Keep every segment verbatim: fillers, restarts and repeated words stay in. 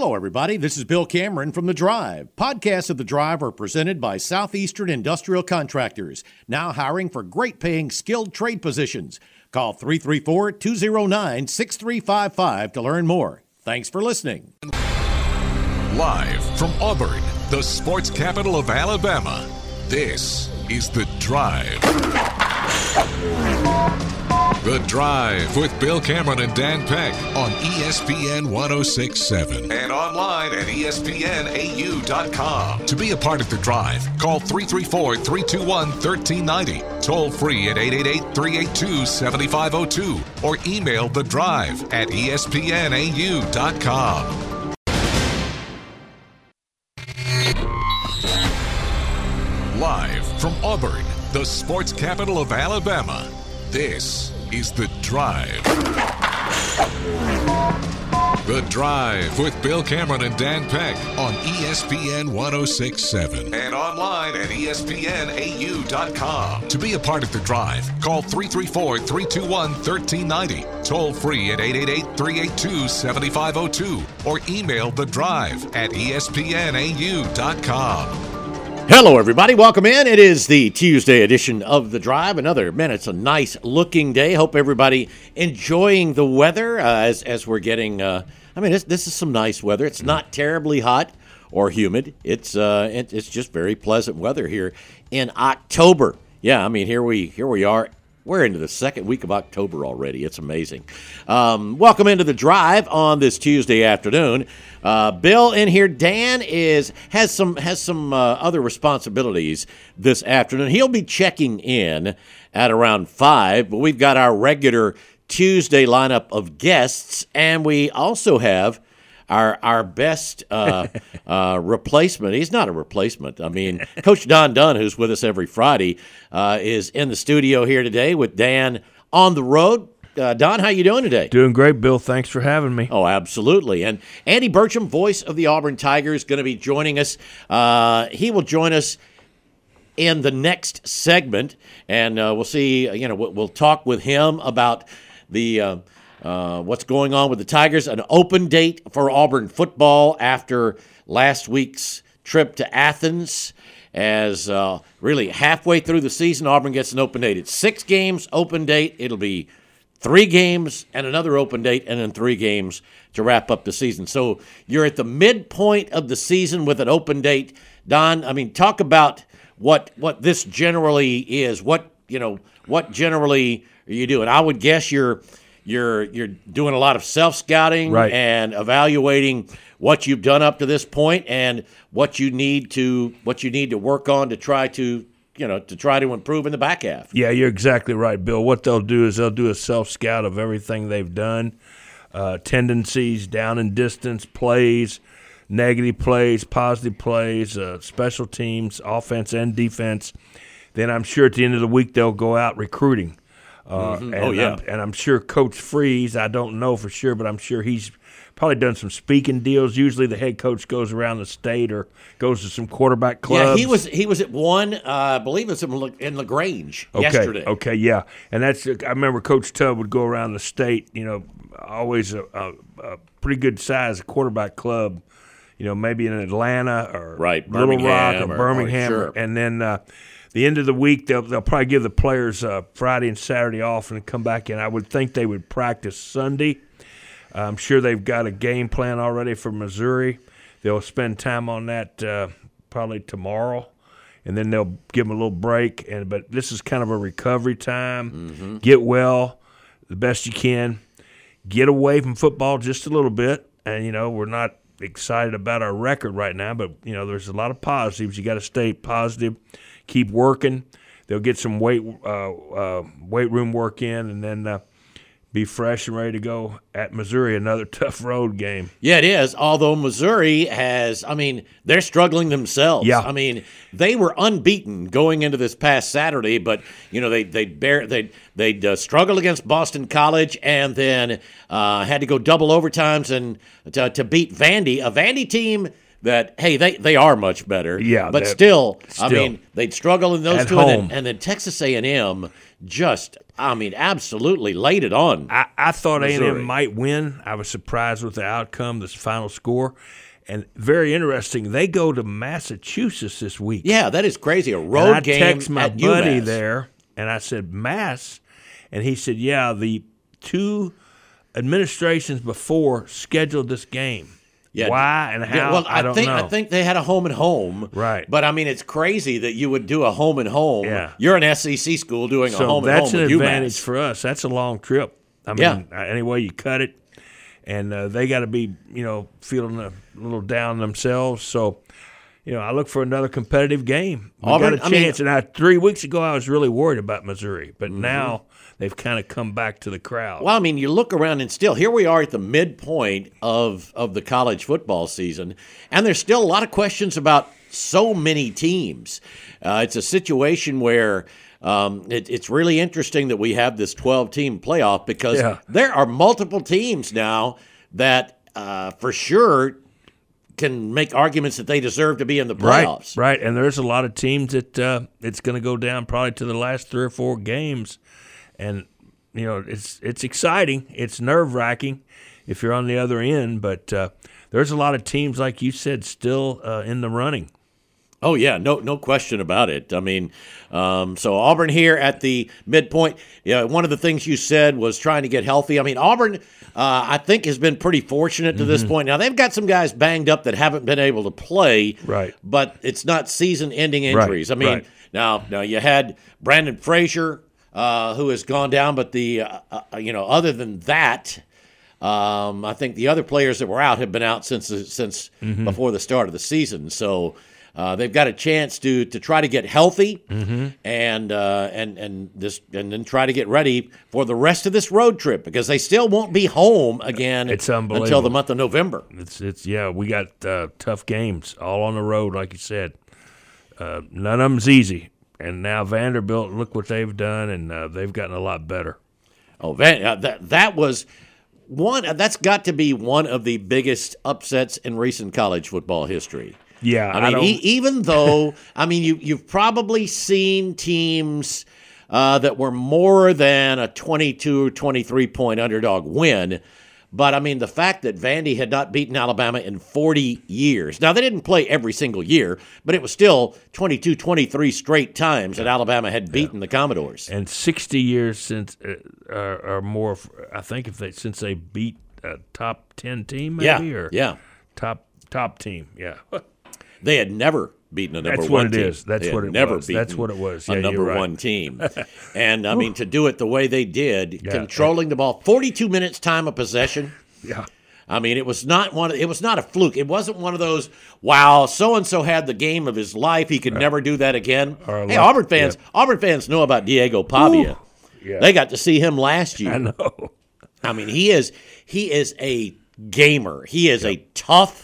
Hello, everybody. This is Bill Cameron from The Drive. Podcasts of The Drive are presented by Southeastern Industrial Contractors, now hiring for great-paying skilled trade positions. Call three three four, two zero nine, six three five five to learn more. Thanks for listening. Live from Auburn, the sports capital of Alabama, this is The Drive. The Drive with Bill Cameron and Dan Peck on E S P N one oh six point seven and online at E S P N A U dot com. To be a part of The Drive, call three three four, three two one, one three nine zero, toll free at eight eight eight, three eight two, seven five zero two, or email The Drive at E S P N A U dot com. Live from Auburn, the sports capital of Alabama, this is The Drive. The Drive with Bill Cameron and Dan Peck on E S P N one oh six point seven and online at E S P N A U dot com. To be a part of The Drive, call three three four, three two one, one three nine zero, toll free at eight eight eight, three eight two, seven five zero two, or email The Drive at E S P N A U dot com. Hello, everybody. Welcome in. It is the Tuesday edition of The Drive. Another man, it's a nice looking day. Hope everybody enjoying the weather uh, as as we're getting. Uh, I mean, this, this is some nice weather. It's not terribly hot or humid. It's uh, it, it's just very pleasant weather here in October. Yeah, I mean, here we here we are. We're into the second week of October already. It's amazing. Um, welcome into The Drive on this Tuesday afternoon. Uh, Bill in here. Dan is has some has some uh, other responsibilities this afternoon. He'll be checking in at around five, but we've got our regular Tuesday lineup of guests, and we also have Our our best uh, uh, replacement. He's not a replacement. I mean, Coach Don Dunn, who's with us every Friday, uh, is in the studio here today with Dan on the road. Uh, Don, how you doing today? Doing great, Bill. Thanks for having me. Oh, absolutely. And Andy Burcham, voice of the Auburn Tigers, going to be joining us. Uh, he will join us in the next segment, and uh, we'll see. You know, we'll, we'll talk with him about the. Uh, Uh, what's going on with the Tigers, an open date for Auburn football after last week's trip to Athens. As uh, really halfway through the season, Auburn gets an open date. It's six games, open date. It'll be three games and another open date, and then three games to wrap up the season. So you're at the midpoint of the season with an open date. Don, I mean, talk about what what this generally is. What, you know, what generally are you doing? I would guess you're – You're you're doing a lot of self-scouting right. and evaluating what you've done up to this point and what you need to what you need to work on to try to you know to try to improve in the back half. Yeah, you're exactly right, Bill. What they'll do is they'll do a self-scout of everything they've done, uh, tendencies, down and distance, plays, negative plays, positive plays, uh, special teams, offense and defense. Then I'm sure at the end of the week they'll go out recruiting. Uh, mm-hmm. and oh, yeah. I'm, and I'm sure Coach Freeze, I don't know for sure, but I'm sure he's probably done some speaking deals. Usually the head coach goes around the state or goes to some quarterback clubs. Yeah, he was he was at one, uh, I believe it was in, in LaGrange okay, yesterday. Okay, yeah. And that's I remember Coach Tubb would go around the state, you know, always a, a, a pretty good size quarterback club, you know, maybe in Atlanta or right, Little Rock or, or Birmingham. Or, sure. And then uh, the end of the week, they'll, they'll probably give the players uh, Friday and Saturday off and come back in. I would think they would practice Sunday. I'm sure they've got a game plan already for Missouri. They'll spend time on that uh, probably tomorrow, and then they'll give them a little break. And But this is kind of a recovery time. Mm-hmm. Get well the best you can. Get away from football just a little bit. And, you know, we're not excited about our record right now, but, you know, there's a lot of positives. You got to stay positive. Keep working. They'll get some weight uh, uh, weight room work in, and then uh, be fresh and ready to go at Missouri, another tough road game. Yeah, it is, although Missouri has, I mean, they're struggling themselves. Yeah. I mean, they were unbeaten going into this past Saturday, but, you know, they they bear, they they'd uh, struggled against Boston College and then uh, had to go double overtimes and to, to beat Vandy, a Vandy team that, hey, they, they are much better. Yeah, but still, still, I mean, they'd struggle in those at two. Home. And then, and then Texas A and M just, I mean, absolutely laid it on. I, I thought A and Missouri. M might win. I was surprised with the outcome, this final score. And very interesting, they go to Massachusetts this week. Yeah, that is crazy. A road and I game text my at buddy UMass. there, and I said, Mass? And he said, yeah, the two administrations before scheduled this game. Yeah. Why and how, Yeah, well, I don't think, know. I think they had a home and home. Right. But, I mean, it's crazy that you would do a home and home. Yeah. You're an S E C school doing so a home and that's home an with advantage UMass. for us. That's a long trip. I mean, Yeah. any way you cut it. And uh, they got to be, you know, feeling a little down themselves. So, you know, I look for another competitive game. We Auburn, got a I mean- chance. and I, three weeks ago, I was really worried about Missouri. But Mm-hmm. now they've kind of come back to the crowd. Well, I mean, you look around and still, here we are at the midpoint of, of the college football season, and there's still a lot of questions about so many teams. Uh, it's a situation where um, it, it's really interesting that we have this twelve-team playoff because Yeah. there are multiple teams now that uh, for sure can make arguments that they deserve to be in the playoffs. Right, right. And there's a lot of teams that uh, it's going to go down probably to the last three or four games. And, you know, it's it's exciting. It's nerve-wracking if you're on the other end. But uh, there's a lot of teams, like you said, still uh, in the running. Oh, yeah, no no question about it. I mean, um, so Auburn here at the midpoint. Yeah, one of the things you said was trying to get healthy. I mean, Auburn, uh, I think, has been pretty fortunate to this point. Now, they've got some guys banged up that haven't been able to play, Right. but it's not season-ending injuries. Right, I mean, right. now, now you had Brandon Frazier, uh, who has gone down, but the uh, uh, you know, other than that, um, I think the other players that were out have been out since since Mm-hmm. before the start of the season. So. Uh, they've got a chance to to try to get healthy Mm-hmm. and uh, and and this and then try to get ready for the rest of this road trip because they still won't be home again It's until unbelievable. the month of November. It's it's yeah, we got uh, tough games all on the road, like you said. Uh, none of them's easy. And now Vanderbilt, look what they've done, and uh, they've gotten a lot better. Oh, Van, uh, that that was one. That's got to be one of the biggest upsets in recent college football history. Yeah, I mean, don't, e- even though I mean, you you've probably seen teams uh, that were more than a twenty-two or twenty-three point underdog win, but I mean, the fact that Vandy had not beaten Alabama in forty years. Now they didn't play every single year, but it was still twenty-two, twenty-three straight times that Alabama had beaten the Commodores. and sixty years since uh, or, or more. I think if they since they beat a top ten team, maybe Yeah, or yeah. top top team, yeah. They had never beaten a number That's one what it team. is. That's They had what it never was. beaten That's what it was. a Yeah, number you're right. one team. And, I mean, to do it the way they did, Yeah. controlling the ball, forty-two minutes time of possession. Yeah. I mean, it was not one. Of, it was not a fluke. It wasn't one of those. Wow, so and so had the game of his life. He could never do that again. Or Hey, luck- Auburn fans. Auburn fans know about Diego Pavia. Yeah. They got to see him last year. I know. I mean, he is he is a gamer. He is a tough,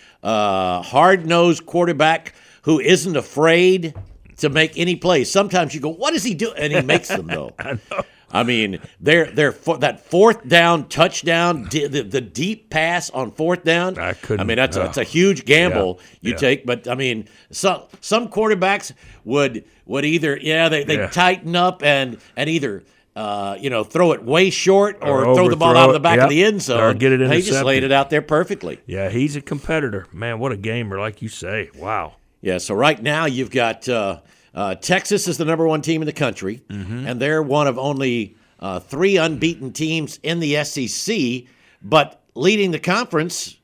uh, hard-nosed quarterback who isn't afraid to make any plays. Sometimes you go, "What is he doing?" And he makes them though. I know. I mean, they're they're for, that fourth down touchdown, di- the, the deep pass on fourth down. I couldn't- I mean, that's a, uh, that's a huge gamble yeah, you yeah. take. But I mean, some some quarterbacks would would either yeah they they Yeah. tighten up and and either. Uh, you know, throw it way short or, Or throw the ball overthrow out of the it, back yep. of the end zone. Or get it He just intercepted. laid it out there perfectly. Yeah, he's a competitor. Man, what a gamer, like you say. Wow. Yeah, so right now you've got uh, uh, Texas is the number one team in the country, Mm-hmm. and they're one of only uh, three unbeaten teams in the S E C, but leading the conference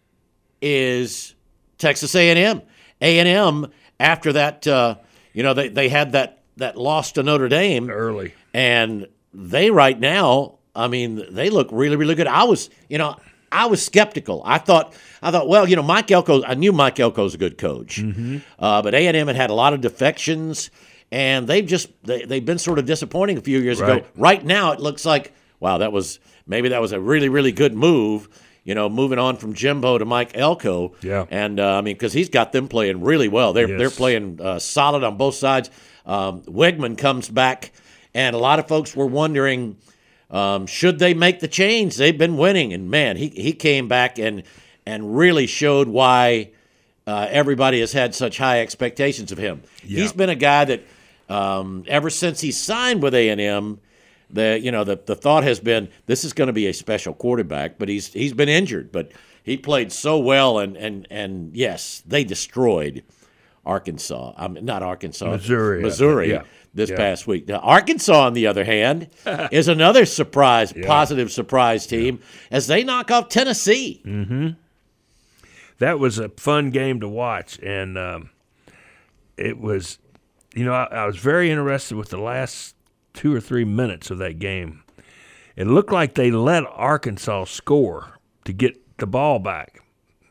is Texas A and M. A and M, after that, uh, you know, they, they had that, that loss to Notre Dame. Early. And they right now, I mean, they look really, really good. I was, you know, I was skeptical. I thought, I thought, well, you know, Mike Elko. I knew Mike Elko's a good coach, uh, but A and M had had a lot of defections, and they've just they, they've been sort of disappointing a few years Right. ago. Right now, it looks like, wow, that was maybe that was a really, really good move. You know, moving on from Jimbo to Mike Elko. Yeah. And uh, I mean, because he's got them playing really well. They're Yes. they're playing uh, solid on both sides. Um, Wegman comes back. And a lot of folks were wondering, um, should they make the change? They've been winning, and man, he he came back and and really showed why uh, everybody has had such high expectations of him. Yeah. He's been a guy that Um, ever since he signed with A and M, the you know the the thought has been this is going to be a special quarterback, but he's he's been injured, but he played so well, and and and yes, they destroyed Arkansas. I mean, not Arkansas, Missouri, Missouri yeah. this yeah. past week. Now, Arkansas, on the other hand, is another surprise, yeah. positive surprise team yeah. as they knock off Tennessee. Mm-hmm. That was a fun game to watch, and um, it was, you know, I, I was very interested with the last two or three minutes of that game. It looked like they let Arkansas score to get the ball back,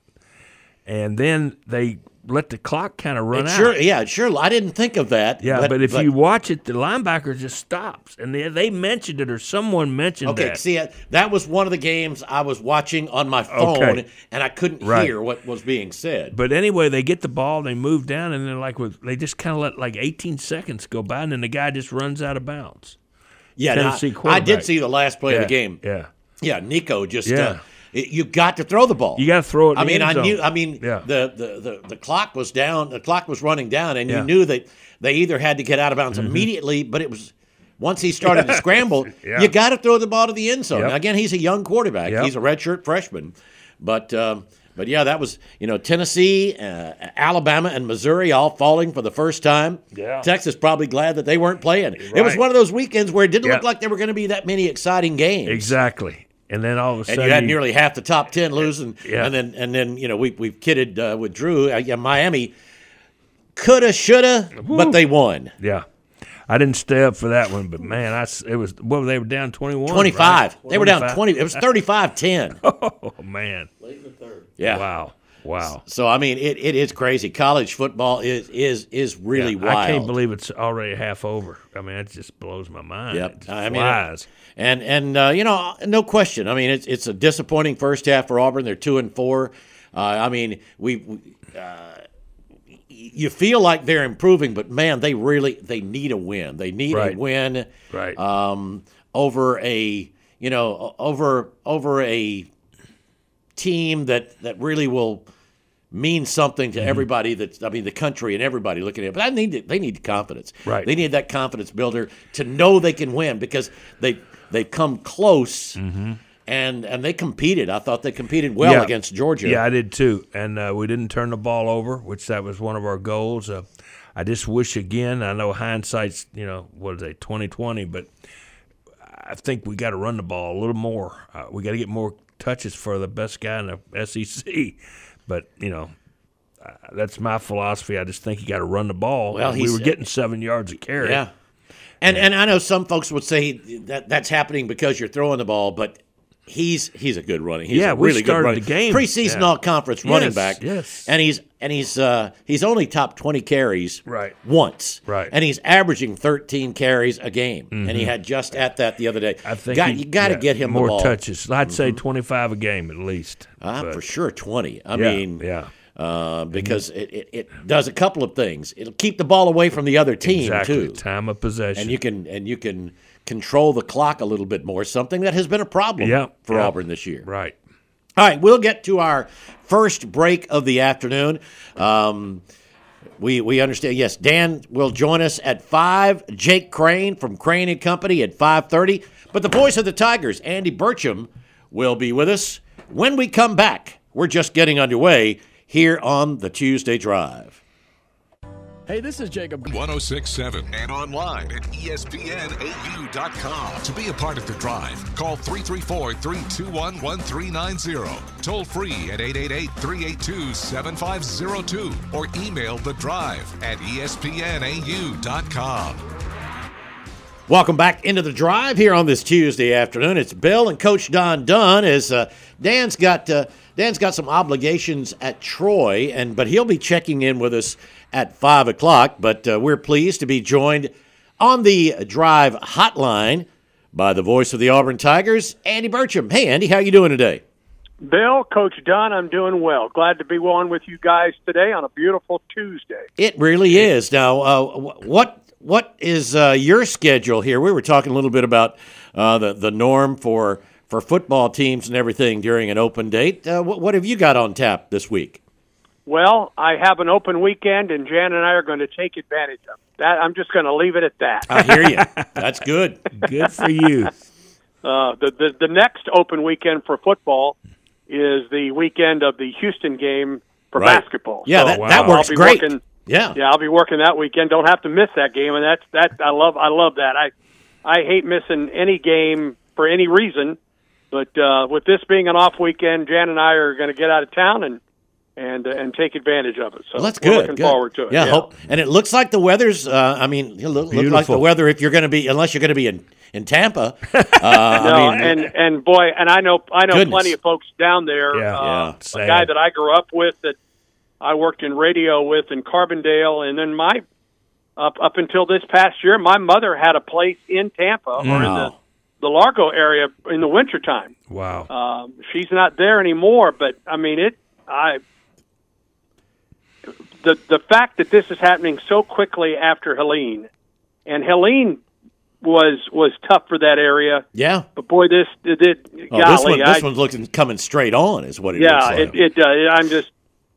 and then they let the clock kind of run it out. Sure, yeah, sure. I didn't think of that. Yeah, but, but if but, you watch it, the linebacker just stops, and they, they mentioned it, or someone mentioned okay, that. Okay, see, that was one of the games I was watching on my phone, okay. and I couldn't right. hear what was being said. But anyway, they get the ball, they move down, and they're like, with, they just kind of let like eighteen seconds go by, and then the guy just runs out of bounds. Yeah, Tennessee now, I did see the last play yeah, of the game. Yeah, yeah, Nico just. Yeah. Uh, You got to throw the ball. You got to throw it. In I mean, the end I knew. zone. I mean, yeah. the, the, the, the clock was down. The clock was running down, and yeah. you knew that they either had to get out of bounds mm-hmm. immediately. But it was once he started to scramble, yeah. you got to throw the ball to the end zone. Yep. Now, again, he's a young quarterback. Yep. He's a redshirt freshman, but um, but yeah, that was you know Tennessee, uh, Alabama, and Missouri all falling for the first time. Yeah. Texas probably glad that they weren't playing. Right. It was one of those weekends where it didn't yep. look like there were going to be that many exciting games. Exactly. And then all of a sudden, and you had nearly half the top ten losing, yeah. and then and then you know we we've kidded uh, with Drew. Uh, yeah, Miami coulda, shoulda, Woo. but they won. Yeah, I didn't stay up for that one, but man, I it was what they were down twenty-one, twenty-five. Right? They were down twenty. It was thirty-five ten. Oh man, late in the third. Yeah. Wow. Wow. So I mean, it, it is crazy. College football is is is really yeah, wild. I can't believe it's already half over. I mean, it just blows my mind. Yep. It just I mean, flies. And and uh, you know, no question. I mean, it's it's a disappointing first half for Auburn. They're two and four. Uh, I mean, we, we uh, you feel like they're improving, but man, they really they need a win. They need right. a win. Right. Um, over a you know over over a team that that really will mean something to mm-hmm. everybody. That's I mean the country and everybody looking at it. But I need to, they need confidence. Right. They need that confidence builder to know they can win because they they've come close mm-hmm. and and they competed. I thought they competed well yeah. against Georgia. Yeah, I did too. And uh, we didn't turn the ball over, which that was one of our goals. Uh, I just wish again. I know hindsight's you know what is it twenty twenty, but I think we got to run the ball a little more. Uh, we got to get more touches for the best guy in the S E C. But, you know, uh, that's my philosophy. I just think you got to run the ball. Well, we were getting seven yards a carry. Yeah. And yeah. and I know some folks would say that that's happening because you're throwing the ball, but he's he's a good running. He's yeah, a really we started good running. the game. Preseason yeah. all-conference yes, running back. Yes. And he's and he's uh, he's only top twenty carries right. once. Right. And he's averaging thirteen carries a game. Mm-hmm. And he had just at that the other day. I think got, he, you got to yeah, get him more the ball. touches. I'd mm-hmm. say twenty-five a game at least. Uh, for sure, twenty. I yeah, mean, yeah. Uh, because mm-hmm. it, it, it does a couple of things. It'll keep the ball away from the other team exactly. too. Time of possession, and you can and you can control the clock a little bit more. Something that has been a problem yeah, for yeah. Auburn this year. Right. All right, we'll get to our first break of the afternoon. Um, we we understand. Yes, Dan will join us at five. Jake Crane from Crane and Company at five thirty. But the voice of the Tigers, Andy Burcham, will be with us when we come back. We're just getting underway here on the Tuesday Drive. Hey, this is Jacob. one oh six point seven and online at E S P N A U dot com. To be a part of the drive, call three three four, three two one, one three nine zero. Toll free at eight eight eight, three eight two, seven five zero two or email the drive at E S P N A U dot com. Welcome back into the drive here on this Tuesday afternoon. It's Bill and Coach Don Dunn. As uh, Dan's got uh, Dan's got some obligations at Troy, and but he'll be checking in with us at five o'clock. But uh, we're pleased to be joined on the drive hotline by the voice of the Auburn Tigers, Andy Burcham. Hey, Andy, how you doing today? Bill, Coach Don, I'm doing well. Glad to be on with you guys today on a beautiful Tuesday. It really is. Now, uh, what what is uh, your schedule here? We were talking a little bit about uh, the the norm for for football teams and everything during an open date. Uh, what, what have you got on tap this week? Well, I have an open weekend, and Jan and I are going to take advantage of it. That I'm just going to leave it at that. I hear you. That's good. Good for you. Uh, the, the the next open weekend for football is the weekend of the Houston game for Right. basketball. Yeah, So that, wow. that I'll works be great. working- yeah. Yeah, I'll be working that weekend. Don't have to miss that game, and that's that. I love I love that. I I hate missing any game for any reason, but uh, with this being an off weekend, Jan and I are going to get out of town and and uh, and take advantage of it. So Well, that's we're good. looking good. forward to it. Yeah, hope, and it looks like the weather's. Uh, I mean, it look, look like the Beautiful. weather if you're going to be, unless you're going to be in in Tampa. Uh, No, I mean, and and boy, and I know I know Goodness. plenty of folks down there. Yeah. uh, Yeah. a Sad. guy that I grew up with that I worked in radio with in Carbondale, and then my up up until this past year, my mother had a place in Tampa or in the, Wow. the Largo area in the wintertime. Wow. Um, she's not there anymore, but I mean it. I the the fact that this is happening so quickly after Helene, and Helene was was tough for that area. yeah. But boy, this it, it Oh, golly, this one, this I, one's looking coming straight on, is what it looks yeah, like. it it does. I'm just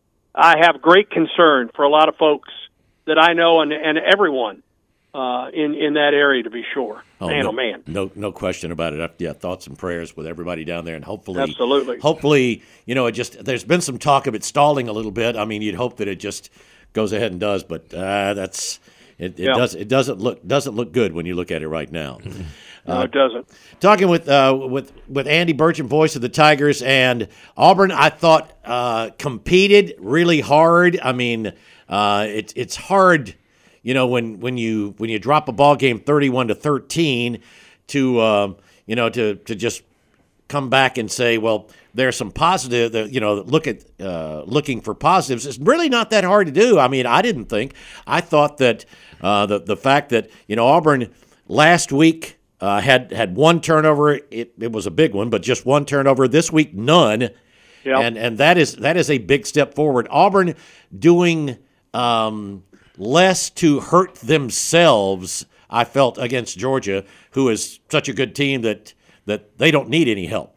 I have great concern for a lot of folks that I know and and everyone uh, in in that area, to be sure. man, no, oh man. no, no question about it. Yeah, thoughts and prayers with everybody down there, and hopefully, Absolutely. hopefully, you know, it just. There's been some talk of it stalling a little bit. I mean, you'd hope that it just goes ahead and does, but uh, that's it. It Yeah. does. It doesn't look doesn't look good when you look at it right now. No, it doesn't. Talking with uh, with with Andy Burcham, voice of the Tigers, and Auburn, I thought uh, competed really hard. I mean, uh, it's it's hard, you know, when when you when you drop a ball game thirty-one to thirteen, to um, you know to to just come back and say, well, there's some positive. That, you know, look at uh, looking for positives. It's really not that hard to do. I mean, I didn't think. I thought that uh, the the fact that you know Auburn last week. Uh, had had one turnover. It, it was a big one, but just one turnover. This week, none. Yep. And and that is that is a big step forward. Auburn doing um, less to hurt themselves, I felt, against Georgia, who is such a good team that that they don't need any help.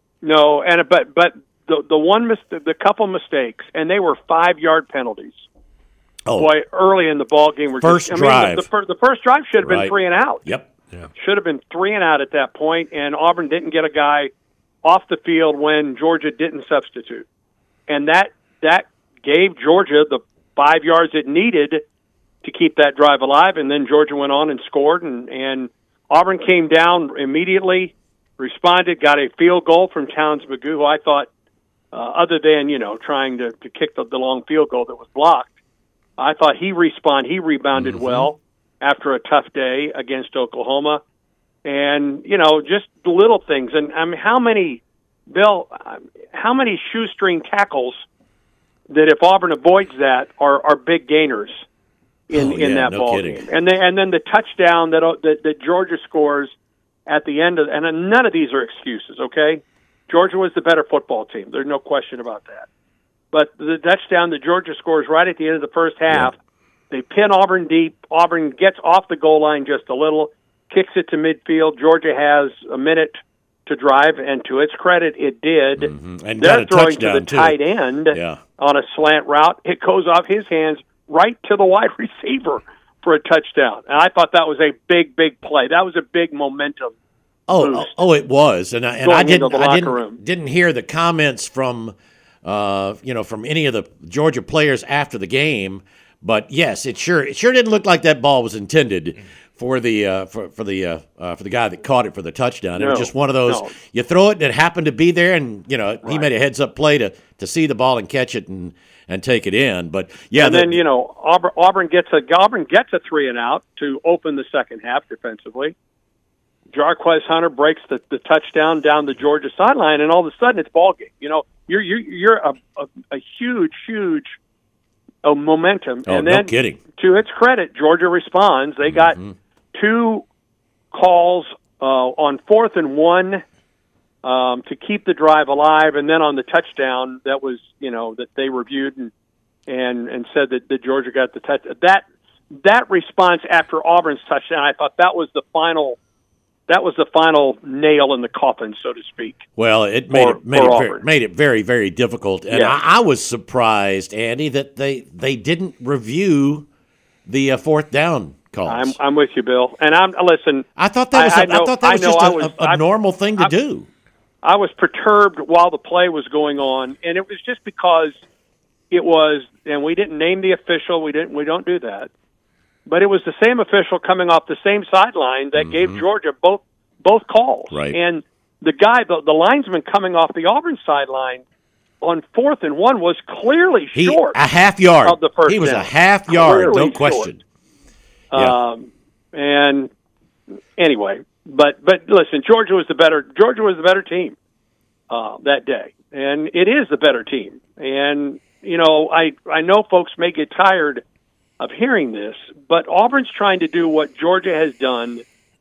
No, and but but the the one mis- the couple mistakes, and they were five yard penalties. Oh, Boy, early in the ball game, were First just, I mean, drive. the, the, fir- the first drive should have been Right. three and out. Yep. Should have been three and out at that point, and Auburn didn't get a guy off the field when Georgia didn't substitute, and that that gave Georgia the five yards it needed to keep that drive alive. And then Georgia went on and scored, and, and Auburn came down immediately, responded, got a field goal from Towns Magoo, who I thought, uh, other than you know trying to, to kick the, the long field goal that was blocked, I thought he responded, he rebounded Mm-hmm. well after a tough day against Oklahoma. And, you know, just the little things. And I mean, how many, Bill, how many shoestring tackles that if Auburn avoids that are, are big gainers in, Oh, in yeah, that no ball kidding. game? And then, and then the touchdown that, that, that Georgia scores at the end of, and none of these are excuses, okay? Georgia was the better football team. There's no question about that. But the touchdown that Georgia scores right at the end of the first half, Yeah. They pin Auburn deep. Auburn gets off the goal line just a little, kicks it to midfield. Georgia has a minute to drive, and to its credit, it did. Mm-hmm. And They're got a throwing to touchdown, the too. tight end Yeah. on a slant route. It goes off his hands right to the wide receiver for a touchdown. And I thought that was a big, big play. That was a big momentum. Oh, oh, boost oh, it was, and I, and going I into didn't, the I locker didn't, room. didn't hear the comments from, uh, you know, from any of the Georgia players after the game. But yes, it sure, it sure didn't look like that ball was intended for the uh, for for the uh, uh, for the guy that caught it for the touchdown. It was No, just one of those. no. You throw it, and it happened to be there, and you know he Right. made a heads up play to to see the ball and catch it and and take it in. But yeah, and the- then, you know, Auburn, Auburn gets a Auburn gets a three and out to open the second half defensively. Jarquez Hunter breaks the, the touchdown down the Georgia sideline, and all of a sudden it's ball game. You know, you're you're, you're a, a, a huge, huge uh, momentum. Oh, and no then, kidding. to its credit, Georgia responds. They got Mm-hmm. two calls uh, on fourth and one um, to keep the drive alive, and then on the touchdown that was, you know, that they reviewed and and and said that, that Georgia got the touch. That that response after Auburn's touchdown, I thought that was the final that was the final nail in the coffin, so to speak. Well, it made for, it made for it very, made it very very difficult, and yeah. I, I was surprised, Andy, that they they didn't review the uh, fourth down calls. I'm I'm with you, Bill. And I'm listen. I thought that was I, a, I, know, I thought that was I know just I a, was, a, a normal thing to I, do. I was perturbed while the play was going on, and it was just because it was, and we didn't name the official. We didn't. We don't do that. But it was the same official coming off the same sideline that mm-hmm. gave Georgia both both calls. Right. And the guy, the, the linesman coming off the Auburn sideline on fourth and one was clearly he, short. A half yard. Of the first he was down. a half yard, Clearly no question. Yeah. Um, and anyway, but but listen, Georgia was the better. Georgia was the better team uh, that day, and it is the better team. And you know, I I know folks may get tired of hearing this, but Auburn's trying to do what Georgia has done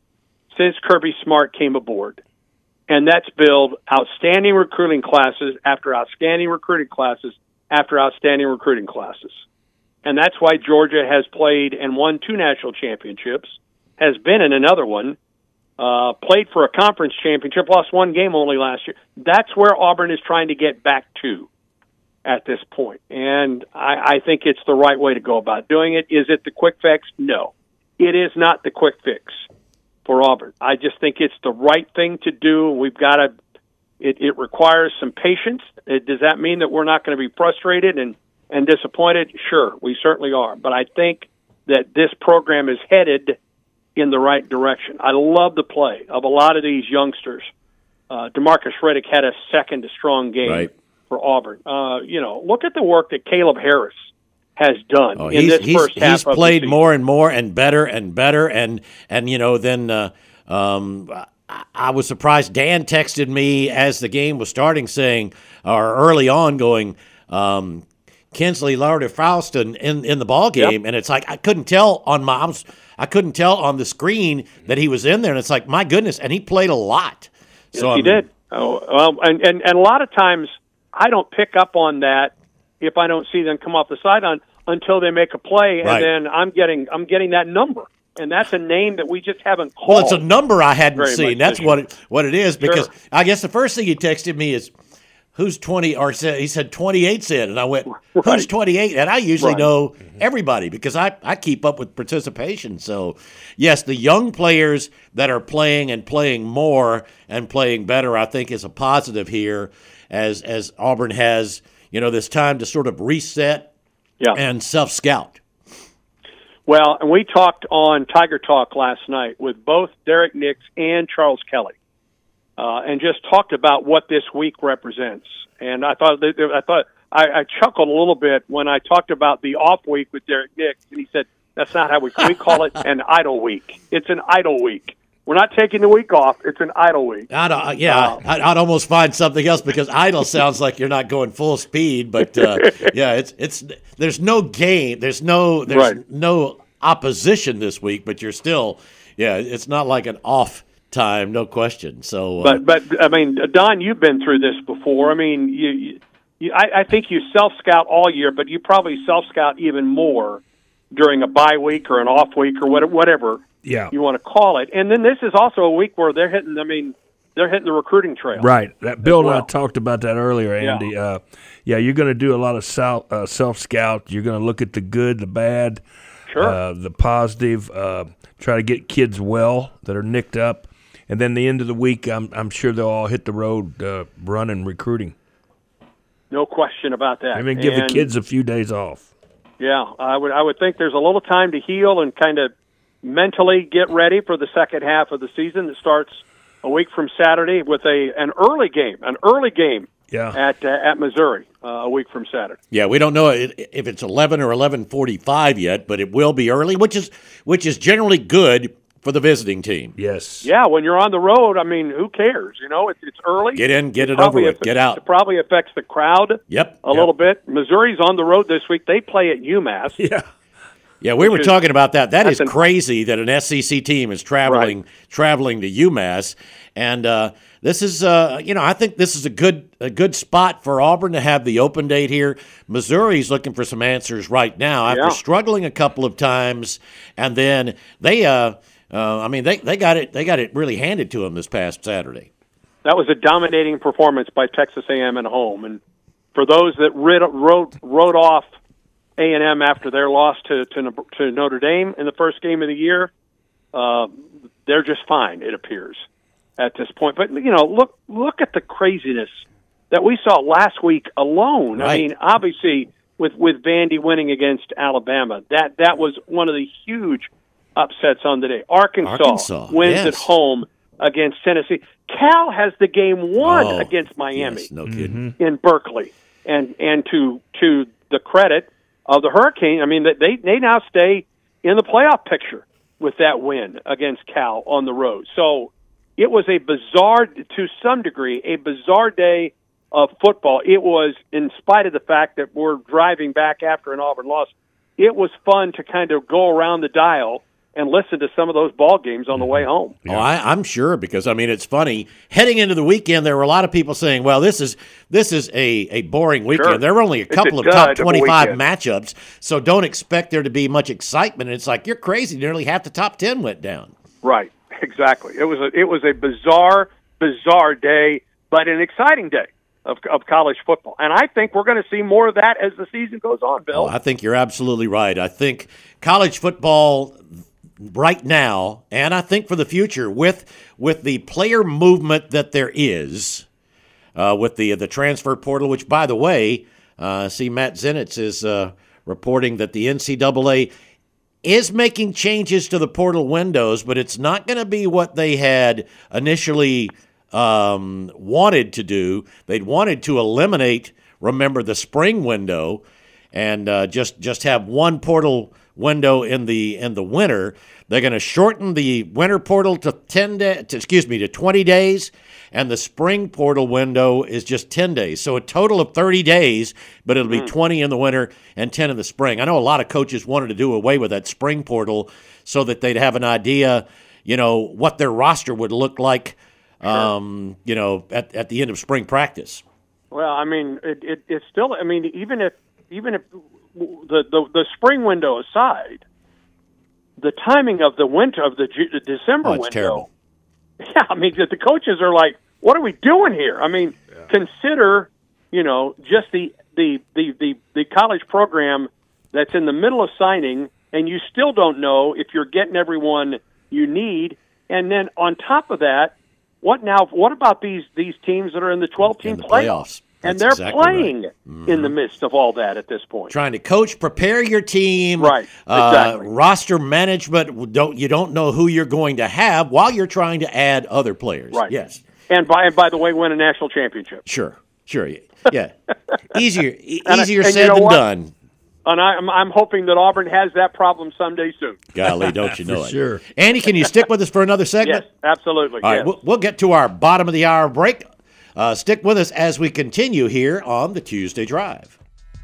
since Kirby Smart came aboard, and that's build outstanding recruiting classes after outstanding recruiting classes after outstanding recruiting classes. And that's why Georgia has played and won two national championships, has been in another one, uh, played for a conference championship, lost one game only last year. That's where Auburn is trying to get back to at this point. And I, I think it's the right way to go about doing it. Is it the quick fix? No. It is not the quick fix for Auburn. I just think it's the right thing to do. We've got to, it, it requires some patience. It, does that mean that we're not going to be frustrated and, and disappointed? Sure, we certainly are. But I think that this program is headed in the right direction. I love the play of a lot of these youngsters. Uh, DeMarcus Riddick had a second strong game right. for Auburn. Uh, you know, look at the work that Caleb Harris has done oh, in he's, this he's, first half he's of played the season. more and more and better and better. And, and you know, then uh, um, I, I was surprised. Dan texted me as the game was starting saying, or early on going, um, Kinsley Larda-Faustin in, in the ball game. Yep. And it's like, I couldn't tell on my, I, was, I couldn't tell on the screen that he was in there. And it's like, my goodness. And he played a lot. Yes, so he I'm, did. Oh, well, and, and, and a lot of times I don't pick up on that if I don't see them come off the sideline until they make a play, and right. then I'm getting I'm getting that number, and that's a name that we just haven't called. Well, it's a number I hadn't seen. That's what it, what it is, because sure. I guess the first thing he texted me is, who's twenty, or said, he said twenty-eight's in, and I went, who's right. twenty-eight? And I usually right. know everybody because I, I keep up with participation. So, yes, the young players that are playing and playing more and playing better, I think, is a positive here as as Auburn has, you know, this time to sort of reset yeah. and self-scout. Well, and we talked on Tiger Talk last night with both Derek Nix and Charles Kelly, uh, and just talked about what this week represents. And I thought I thought I, I chuckled a little bit when I talked about the off week with Derek Nix, and he said, "That's not how we we call it an idle week. It's an idle week. We're not taking the week off. It's an idle week." I'd, uh, yeah, uh, I'd, I'd almost find something else because idle sounds like you're not going full speed. But uh, yeah, it's it's there's no game, there's no there's right. no opposition this week, but you're still yeah, it's not like an off time, no question. So, uh, but but I mean, Don, you've been through this before. I mean, you, you, you I, I think you self scout all year, but you probably self scout even more during a bye week or an off week or whatever. whatever. Yeah, you want to call it. And then this is also a week where they're hitting, I mean, they're hitting the recruiting trail. Right. That Bill well. and I talked about that earlier, Andy. Yeah, uh, yeah you're going to do a lot of self, uh, self-scout. You're going to look at the good, the bad, sure. uh, the positive, uh, try to get kids well that are nicked up. And then the end of the week, I'm, I'm sure they'll all hit the road uh, running recruiting. No question about that. I mean, give and, the kids a few days off. Yeah, I would, I would think there's a little time to heal and kind of mentally get ready for the second half of the season that starts a week from Saturday with a an early game, an early game yeah. at uh, at Missouri uh, a week from Saturday. Yeah, we don't know if it's eleven or eleven forty-five yet, but it will be early, which is which is generally good for the visiting team. Yes. Yeah, when you're on the road, I mean, who cares? You know, it's it's early. Get in, get it, it over with, get out. It probably affects the crowd. Yep. A yep. little bit. Missouri's on the road this week. They play at UMass. Yeah. Yeah, we were is, talking about that. That is an, crazy that an S E C team is traveling right. traveling to UMass, and uh, this is, uh, you know, I think this is a good a good spot for Auburn to have the open date here. Missouri's looking for some answers right now after yeah. struggling a couple of times, and then they, uh, Uh, I mean, they, they got it they got it really handed to them this past Saturday. That was a dominating performance by Texas A and M at home. And for those that rid, wrote, wrote off A and M after their loss to, to, to Notre Dame in the first game of the year, uh, they're just fine, it appears, at this point. But, you know, look look at the craziness that we saw last week alone. Right. I mean, obviously, with, with Vandy winning against Alabama, that, that was one of the huge upsets on the day. Arkansas, Arkansas wins yes. at home against Tennessee. Cal has the game won oh, against Miami yes, no kidding. in Berkeley. And and to to the credit of the Hurricane, I mean, they they now stay in the playoff picture with that win against Cal on the road. So it was a bizarre, to some degree, a bizarre day of football. It was, in spite of the fact that we're driving back after an Auburn loss, it was fun to kind of go around the dial and listen to some of those ball games on the way home. Oh, I, I'm sure, because I mean, it's funny. Heading into the weekend, there were a lot of people saying, "Well, this is this is a, a boring weekend." Sure. There were only a couple a of top dud of a twenty-five weekend. matchups, so don't expect there to be much excitement. And it's like, you're crazy. Nearly half the top ten went down. Right, exactly. It was a, it was a bizarre, bizarre day, but an exciting day of, of college football. And I think we're going to see more of that as the season goes on, Bill. Oh, I think you're absolutely right. I think college football right now, and I think for the future, with with the player movement that there is, uh, with the the transfer portal, which, by the way, uh, see Matt Zenitz is uh, reporting that the N C double A is making changes to the portal windows, but it's not going to be what they had initially um, wanted to do. They'd wanted to eliminate, remember, the spring window, and uh, just just have one portal window in the in the winter. They're going to shorten the winter portal to ten days, excuse me, to twenty days, and the spring portal window is just ten days. So a total of thirty days, but it'll be mm. twenty in the winter and ten in the spring. I know a lot of coaches wanted to do away with that spring portal so that they'd have an idea, you know, what their roster would look like, sure. um, you know, at at the end of spring practice. Well, I mean, it, it, it's still. I mean, even if even if the, the the spring window aside, the timing of the winter of the, the December oh, it's window. Terrible. Yeah, I mean, the coaches are like, "What are we doing here?" I mean, yeah. consider, you know, just the, the the the the college program that's in the middle of signing, and you still don't know if you're getting everyone you need. And then on top of that, what now? What about these these teams that are in the twelve-team playoffs? playoffs? And they're exactly playing right. mm-hmm. in the midst of all that at this point. Trying to coach, prepare your team. Right, exactly. Uh, roster management, don't you don't know who you're going to have while you're trying to add other players. Right. Yes. And by and by the way, win a national championship. Sure. Sure. Yeah. easier e- and, easier and said you know than what? done. And I'm I'm hoping that Auburn has that problem someday soon. Golly, don't you know it? Sure. Andy, can you stick with us for another segment? Yes, absolutely. All yes. right, we'll, we'll get to our bottom of the hour break. Uh, stick with us as we continue here on the Tuesday Drive.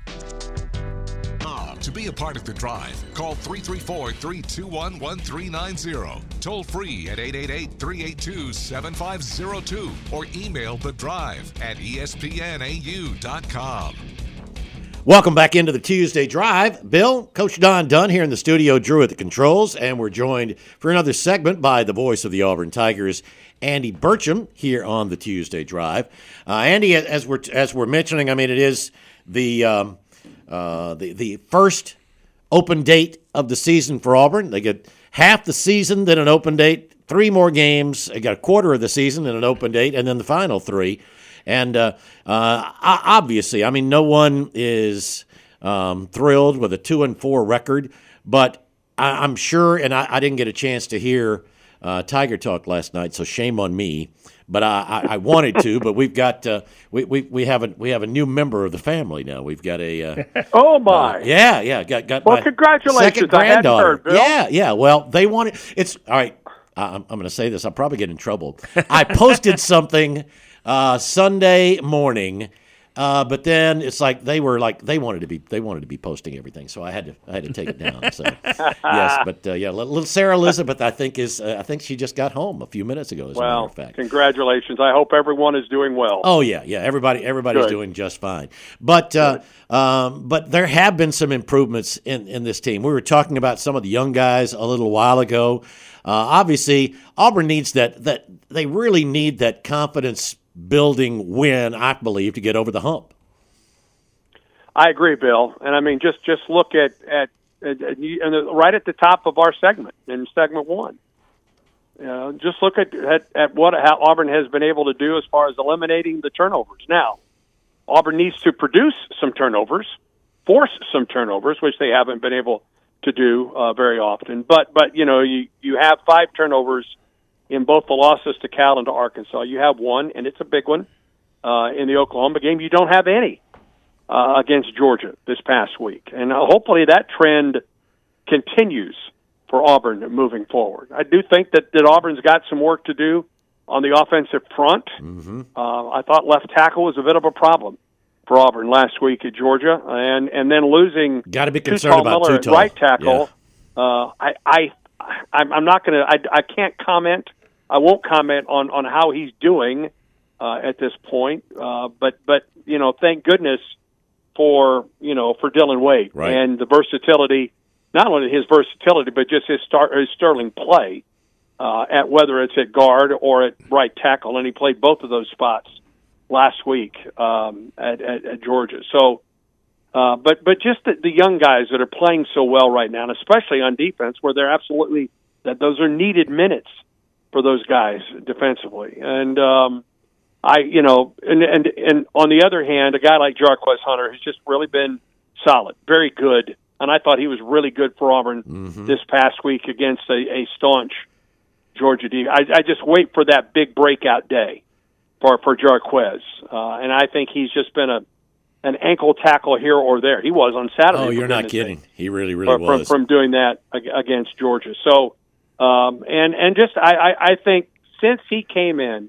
Uh, to be a part of the drive, call three three four, three two one, one three nine zero. Toll free at eight eight eight, three eight two, seven five zero two or email the drive at E S P N A U dot com. Welcome back into the Tuesday Drive. Bill, Coach Don Dunn here in the studio, Drew at the controls, and we're joined for another segment by the voice of the Auburn Tigers, Andy Burcham, here on the Tuesday Drive. Uh, Andy, as we're as we're mentioning, I mean, it is the um, uh, the the first open date of the season for Auburn. They get half the season, then an open date, three more games. They got a quarter of the season, then an open date, and then the final three. And uh, uh, obviously, I mean, no one is um, thrilled with a two and four record, but I, I'm sure, and I, I didn't get a chance to hear uh, Tiger Talk last night, so shame on me. But I, I, I wanted to. But we've got uh, we we we have a we have a new member of the family now. We've got a uh, oh my uh, yeah yeah got got well my congratulations second I hadn't granddaughter. heard, Bill. Yeah yeah well they wanted it's all right. I'm I'm going to say this. I'll probably get in trouble. I posted something uh, Sunday morning Uh, but then it's like they were like they wanted to be they wanted to be posting everything, so I had to I had to take it down. So yes, but uh, yeah, little Sarah Elizabeth, I think is uh, I think she just got home a few minutes ago. As well, a matter of fact, congratulations! I hope everyone is doing well. Oh yeah, yeah, everybody everybody's Good. doing just fine. But uh, um, but there have been some improvements in in this team. We were talking about some of the young guys a little while ago. Uh, obviously, Auburn needs that that they really need that confidence building win, I believe, to get over the hump. I agree, Bill. And I mean, just, just look at, at, at, at and right at the top of our segment, in segment one. You know, just look at, at, at what how Auburn has been able to do as far as eliminating the turnovers. Now, Auburn needs to produce some turnovers, force some turnovers, which they haven't been able to do uh, very often. But, but you know, you, you have five turnovers in both the losses to Cal and to Arkansas. You have one, and it's a big one, uh, in the Oklahoma game. You don't have any uh, against Georgia this past week. And uh, hopefully that trend continues for Auburn moving forward. I do think that, that Auburn's got some work to do on the offensive front. Mm-hmm. Uh, I thought left tackle was a bit of a problem for Auburn last week at Georgia. And, and then losing Got to be concerned about Miller at Tutal. right tackle. Yeah. Uh, I, I, I'm, I'm not going to, I, I can't comment I won't comment on, on how he's doing uh, at this point, uh, but but you know, thank goodness for you know for Dylan Wade right. and the versatility, not only his versatility, but just his, star, his sterling play uh, at whether it's at guard or at right tackle, and he played both of those spots last week um, at, at, at Georgia. So, uh, but but just the, the young guys that are playing so well right now, and especially on defense, where they're absolutely that those are needed minutes for those guys defensively. And, um, I, you know, and, and, and on the other hand, a guy like Jarquez Hunter has just really been solid, very good. And I thought he was really good for Auburn mm-hmm. this past week against a, a staunch Georgia defense. I, I just wait for that big breakout day for, for Jarquez. Uh, and I think he's just been a, an ankle tackle here or there. He was on Saturday. Oh, you're not kidding. He really, really from, was. From, from doing that against Georgia. So, Um, and, and just, I, I, I think since he came in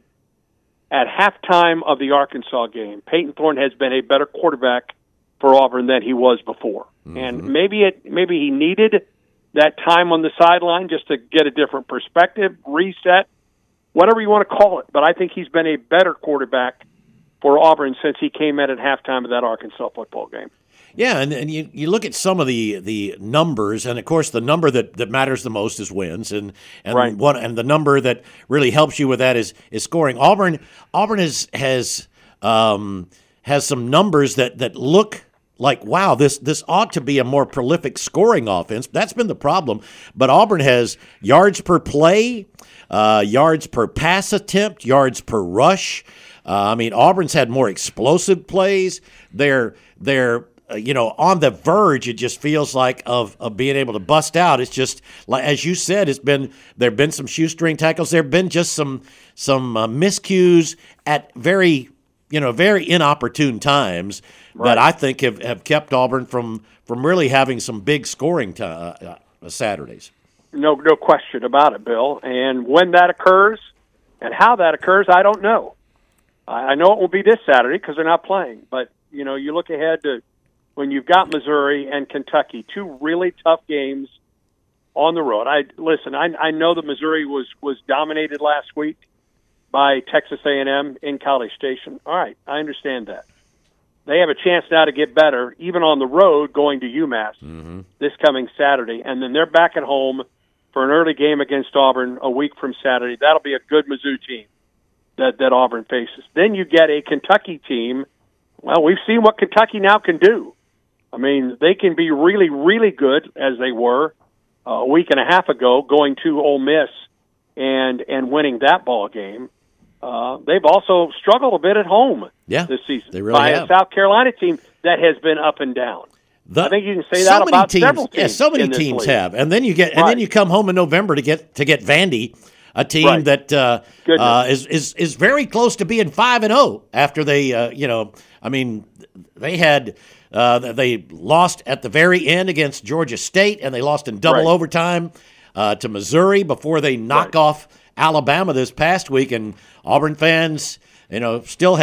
at halftime of the Arkansas game, Peyton Thorne has been a better quarterback for Auburn than he was before. Mm-hmm. And maybe it, maybe he needed that time on the sideline just to get a different perspective, reset, whatever you want to call it. But I think he's been a better quarterback for Auburn since he came in at halftime of that Arkansas football game. Yeah, and, and you, you look at some of the, the numbers, and of course the number that, that matters the most is wins, and and right. one and the number that really helps you with that is is scoring. Auburn Auburn has has um, has some numbers that, that look like wow, this this ought to be a more prolific scoring offense. That's been the problem, but Auburn has yards per play, uh, yards per pass attempt, yards per rush. Uh, I mean, Auburn's had more explosive plays. They're they're Uh, you know, on the verge, it just feels like of, of being able to bust out. It's just like, as you said, it's been there've been some shoestring tackles. There've been just some some uh, miscues at very you know very inopportune times right. that I think have, have kept Auburn from from really having some big scoring t- uh, uh, Saturdays. No, no question about it, Bill. And when that occurs and how that occurs, I don't know. I, I know it will be this Saturday because they're not playing. But you know, you look ahead to when you've got Missouri and Kentucky, two really tough games on the road. I listen. I, I know that Missouri was, was dominated last week by Texas A and M in College Station. All right, I understand that. They have a chance now to get better, even on the road, going to UMass mm-hmm. this coming Saturday, and then they're back at home for an early game against Auburn a week from Saturday. That'll be a good Mizzou team that that Auburn faces. Then you get a Kentucky team. Well, we've seen what Kentucky now can do. I mean, they can be really, really good, as they were uh, a week and a half ago, going to Ole Miss and and winning that ball game. Uh, they've also struggled a bit at home yeah, this season they really by have. a South Carolina team that has been up and down. The, I think you can say so that about teams, several teams. Yeah, so many in this teams league. have, and then you get, and right. then you come home in November to get to get Vandy, a team right. that uh, uh, is is is very close to being five and zero after they, uh, you know, I mean, they had. Uh, they lost at the very end against Georgia State, and they lost in double right. overtime uh, to Missouri before they knock right. off Alabama this past week. And Auburn fans, you know, still have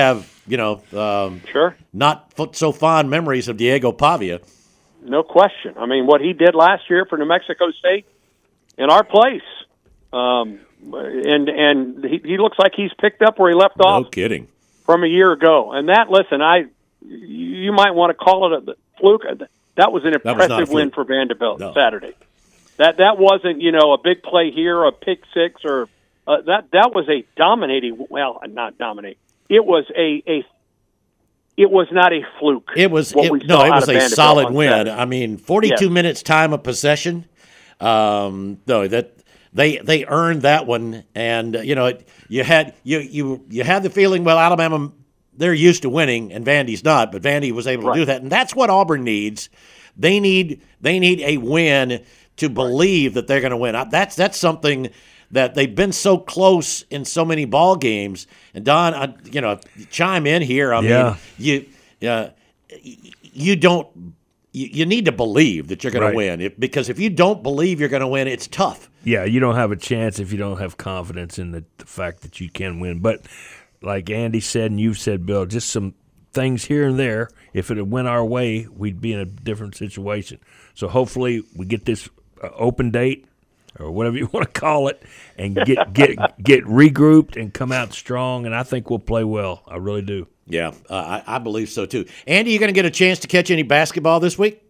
you know, um, Sure. not f- so fond memories of Diego Pavia. No question. I mean, what he did last year for New Mexico State in our place, um, and and he, he looks like he's picked up where he left No off kidding. from a year ago. And that, listen, I you might want to call it a fluke. That was an That was not a impressive win fluke. for Vanderbilt No. Saturday. That that wasn't, you know, a big play here, a pick six, or uh, that that was a dominating. Well, not dominate. It was a a. It was not a fluke. It was what it, we no, saw it out was of a Vanderbilt solid on win. Saturday. I mean, forty-two Yes. minutes time of possession. Um, no, that they they earned that one, and uh, you know, it, you had you you you had the feeling, well, Alabama, they're used to winning, and Vandy's not, but Vandy was able to Right. do that, and that's what Auburn needs. They need they need a win to believe that they're going to win. Uh, That's that's something that they've been so close in so many ball games. And Don, I, you know, chime in here. I Yeah. mean, you uh, you don't. You, you need to believe that you're going Right. to win, if, because if you don't believe you're going to win, it's tough. Yeah, you don't have a chance if you don't have confidence in the, the fact that you can win. But like Andy said and you've said, Bill, just some things here and there. If it had went our way, we'd be in a different situation. So hopefully we get this uh, open date or whatever you want to call it and get get get regrouped and come out strong, and I think we'll play well. I really do. Yeah, uh, I, I believe so too. Andy, you going to get a chance to catch any basketball this week?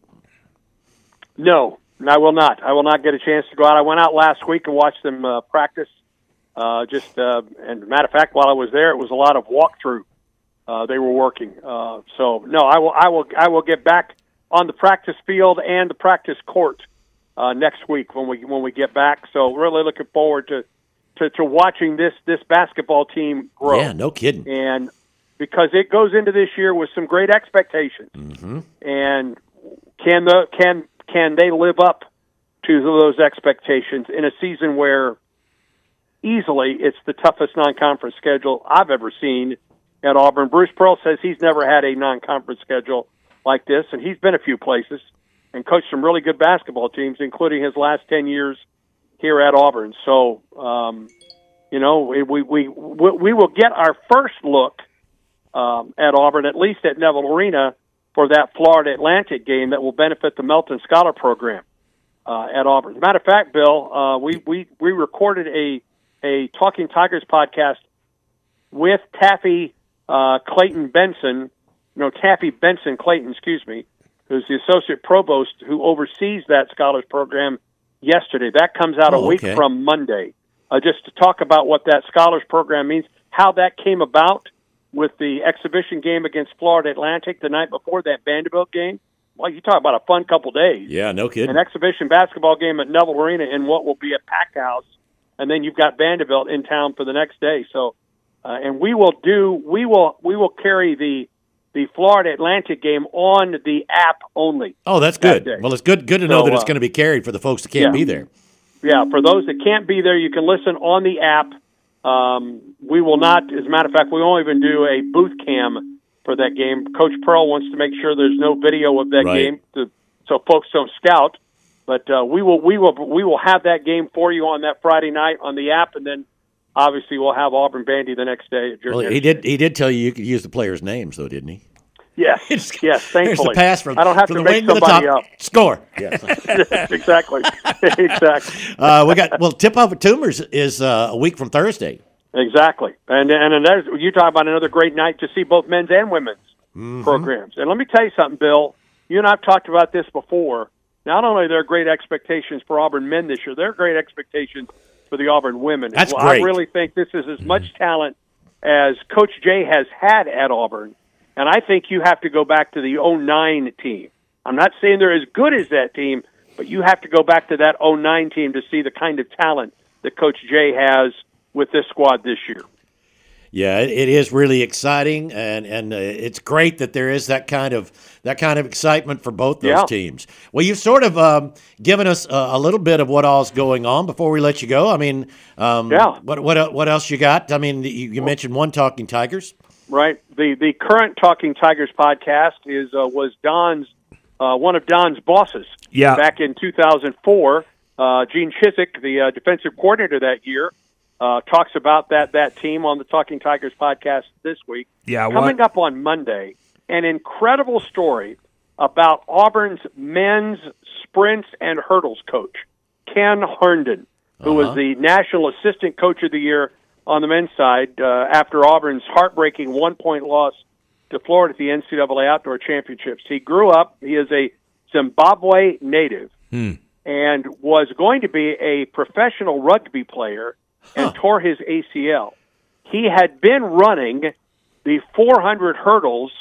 No, I will not. I will not get a chance to go out. I went out last week and watched them uh, practice. Uh, just uh, and matter of fact, while I was there, it was a lot of walkthrough. Uh, they were working. Uh, so no, I will. I will. I will get back on the practice field and the practice court uh, next week when we when we get back. So really looking forward to to, to watching this this basketball team grow. Yeah, no kidding. And because it goes into this year with some great expectations, Mm-hmm. and can the can can they live up to those expectations in a season where easily it's the toughest non-conference schedule I've ever seen at Auburn? Bruce Pearl says he's never had a non-conference schedule like this, and he's been a few places and coached some really good basketball teams, including his last ten years here at Auburn. So, um, you know, we, we we we will get our first look um, at Auburn, at least at Neville Arena, for that Florida Atlantic game that will benefit the Melton Scholar Program uh, at Auburn. As a matter of fact, Bill, uh, we, we, we recorded a, a Talking Tigers podcast with Taffy uh, Clayton Benson, no, Taffy Benson Clayton, excuse me, who's the associate provost who oversees that scholars program yesterday. That comes out Oh, a week okay. from Monday, uh, just to talk about what that scholars program means, how that came about with the exhibition game against Florida Atlantic the night before that Vanderbilt game. Well, you talk about a fun couple days. Yeah, no kidding. An exhibition basketball game at Neville Arena in what will be a packed house, and then you've got Vanderbilt in town for the next day. So, uh, and we will do we will we will carry the the Florida Atlantic game on the app only. Oh, that's that good. day. Well, it's good good to know So, that it's uh, going to be carried for the folks that can't yeah. be there. Yeah, for those that can't be there, you can listen on the app. Um, we will not, as a matter of fact, we won't even do a booth cam for that game. Coach Pearl wants to make sure there's no video of that Right. game to, so folks don't scout. But uh, we will, we will, we will have that game for you on that Friday night on the app, and then obviously we'll have Auburn Bandy the next day. At Well, he did he did tell you you could use the players' names, though, didn't he? Yes, It's- yes. Thankfully, There's the pass from, I don't have from to the make wing to the somebody top. up. Score. Yes. exactly, exactly. uh, we got well. Tip off at Tumors is uh, a week from Thursday. Exactly, and and, and there's, you talk about another great night to see both men's and women's Mm-hmm. programs. And let me tell you something, Bill. You and I've talked about this before. Not only are there great expectations for Auburn men this year, there are great expectations for the Auburn women. That's well, great. I really think this is as much talent as Coach Jay has had at Auburn, and I think you have to go back to the oh nine team. I'm not saying they're as good as that team, but you have to go back to that oh nine team to see the kind of talent that Coach Jay has with this squad this year. Yeah, it, it is really exciting, and and uh, it's great that there is that kind of that kind of excitement for both those Yeah. teams. Well, you've sort of um, given us a, a little bit of what all's going on before we let you go. I mean, um, Yeah. what what what else you got? I mean, you, you mentioned one Talking Tigers. Right. The the current Talking Tigers podcast is uh, was Don's uh, one of Don's bosses. Yeah. Back in two thousand four, uh, Gene Chiswick, the uh, defensive coordinator that year, uh, talks about that that team on the Talking Tigers podcast this week. Yeah, what? Coming up on Monday, an incredible story about Auburn's men's sprints and hurdles coach, Ken Herndon, who Uh-huh. was the National Assistant Coach of the Year on the men's side uh, after Auburn's heartbreaking one-point loss to Florida at the N C double A Outdoor Championships. He grew up. He is a Zimbabwe native Hmm. and was going to be a professional rugby player and Huh. tore his A C L. He had been running the four hundred hurdles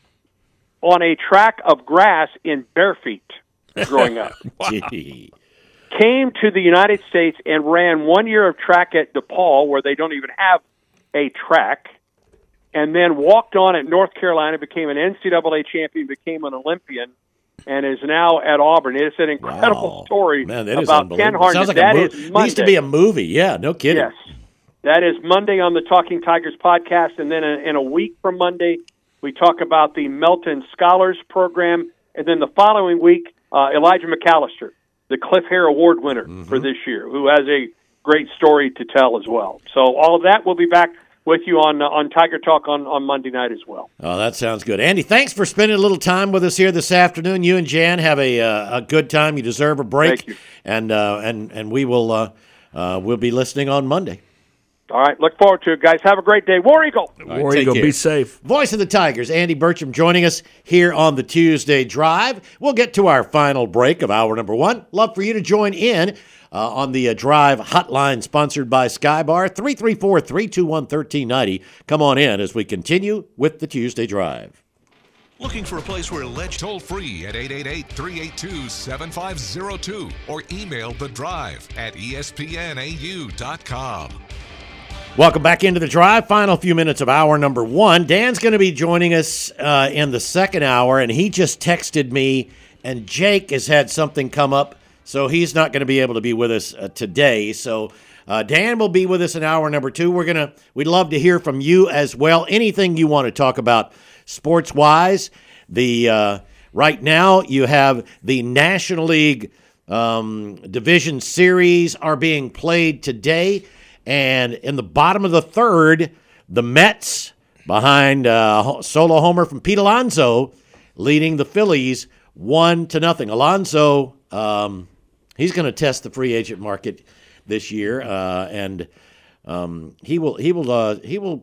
on a track of grass in bare feet growing up. Gee. Came to the United States and ran one year of track at DePaul, where they don't even have a track, and then walked on at North Carolina, became an N C double A champion, became an Olympian, and is now at Auburn. It's an incredible Wow. story Man, that is about Ken unbelievable. Herndon. Sounds like That a is movie. Monday. Needs to be a movie. Yeah, no kidding. Yes. That is Monday on the Talking Tigers podcast, and then in a week from Monday, we talk about the Melton Scholars Program, and then the following week, uh, Elijah McAllister, the Cliff Hare Award winner Mm-hmm. for this year, who has a great story to tell as well. So all of that, we'll be back with you on uh, on Tiger Talk on, on Monday night as well. Oh, that sounds good. Andy, thanks for spending a little time with us here this afternoon. You and Jan have a uh, a good time. You deserve a break. Thank you. And uh, and and we will uh, uh, we'll be listening on Monday. All right, look forward to it, guys. Have a great day. War Eagle! All right, War take Eagle, care. be safe. Voice of the Tigers, Andy Burcham, joining us here on the Tuesday Drive. We'll get to our final break of hour number one. Love for you to join in uh, on the uh, Drive hotline sponsored by Skybar, three three four, three two one, one three nine zero. Come on in as we continue with the Tuesday Drive. Looking for a place where legend toll free at eight eight eight, three eight two, seven five zero two or email the drive at E S P N A U dot com. Welcome back into the Drive. Final few minutes of hour number one. Dan's going to be joining us uh, in the second hour, and he just texted me, and Jake has had something come up, so he's not going to be able to be with us uh, today. So uh, Dan will be with us in hour number two. We're gonna we'd love to hear from you as well. Anything you want to talk about sports wise. The uh, right now you have the National League um, Division Series are being played today. And in the bottom of the third, the Mets, behind uh, solo homer from Pete Alonso, leading the Phillies one to nothing. Alonso, um, he's going to test the free agent market this year, uh, and um, he will he will uh, he will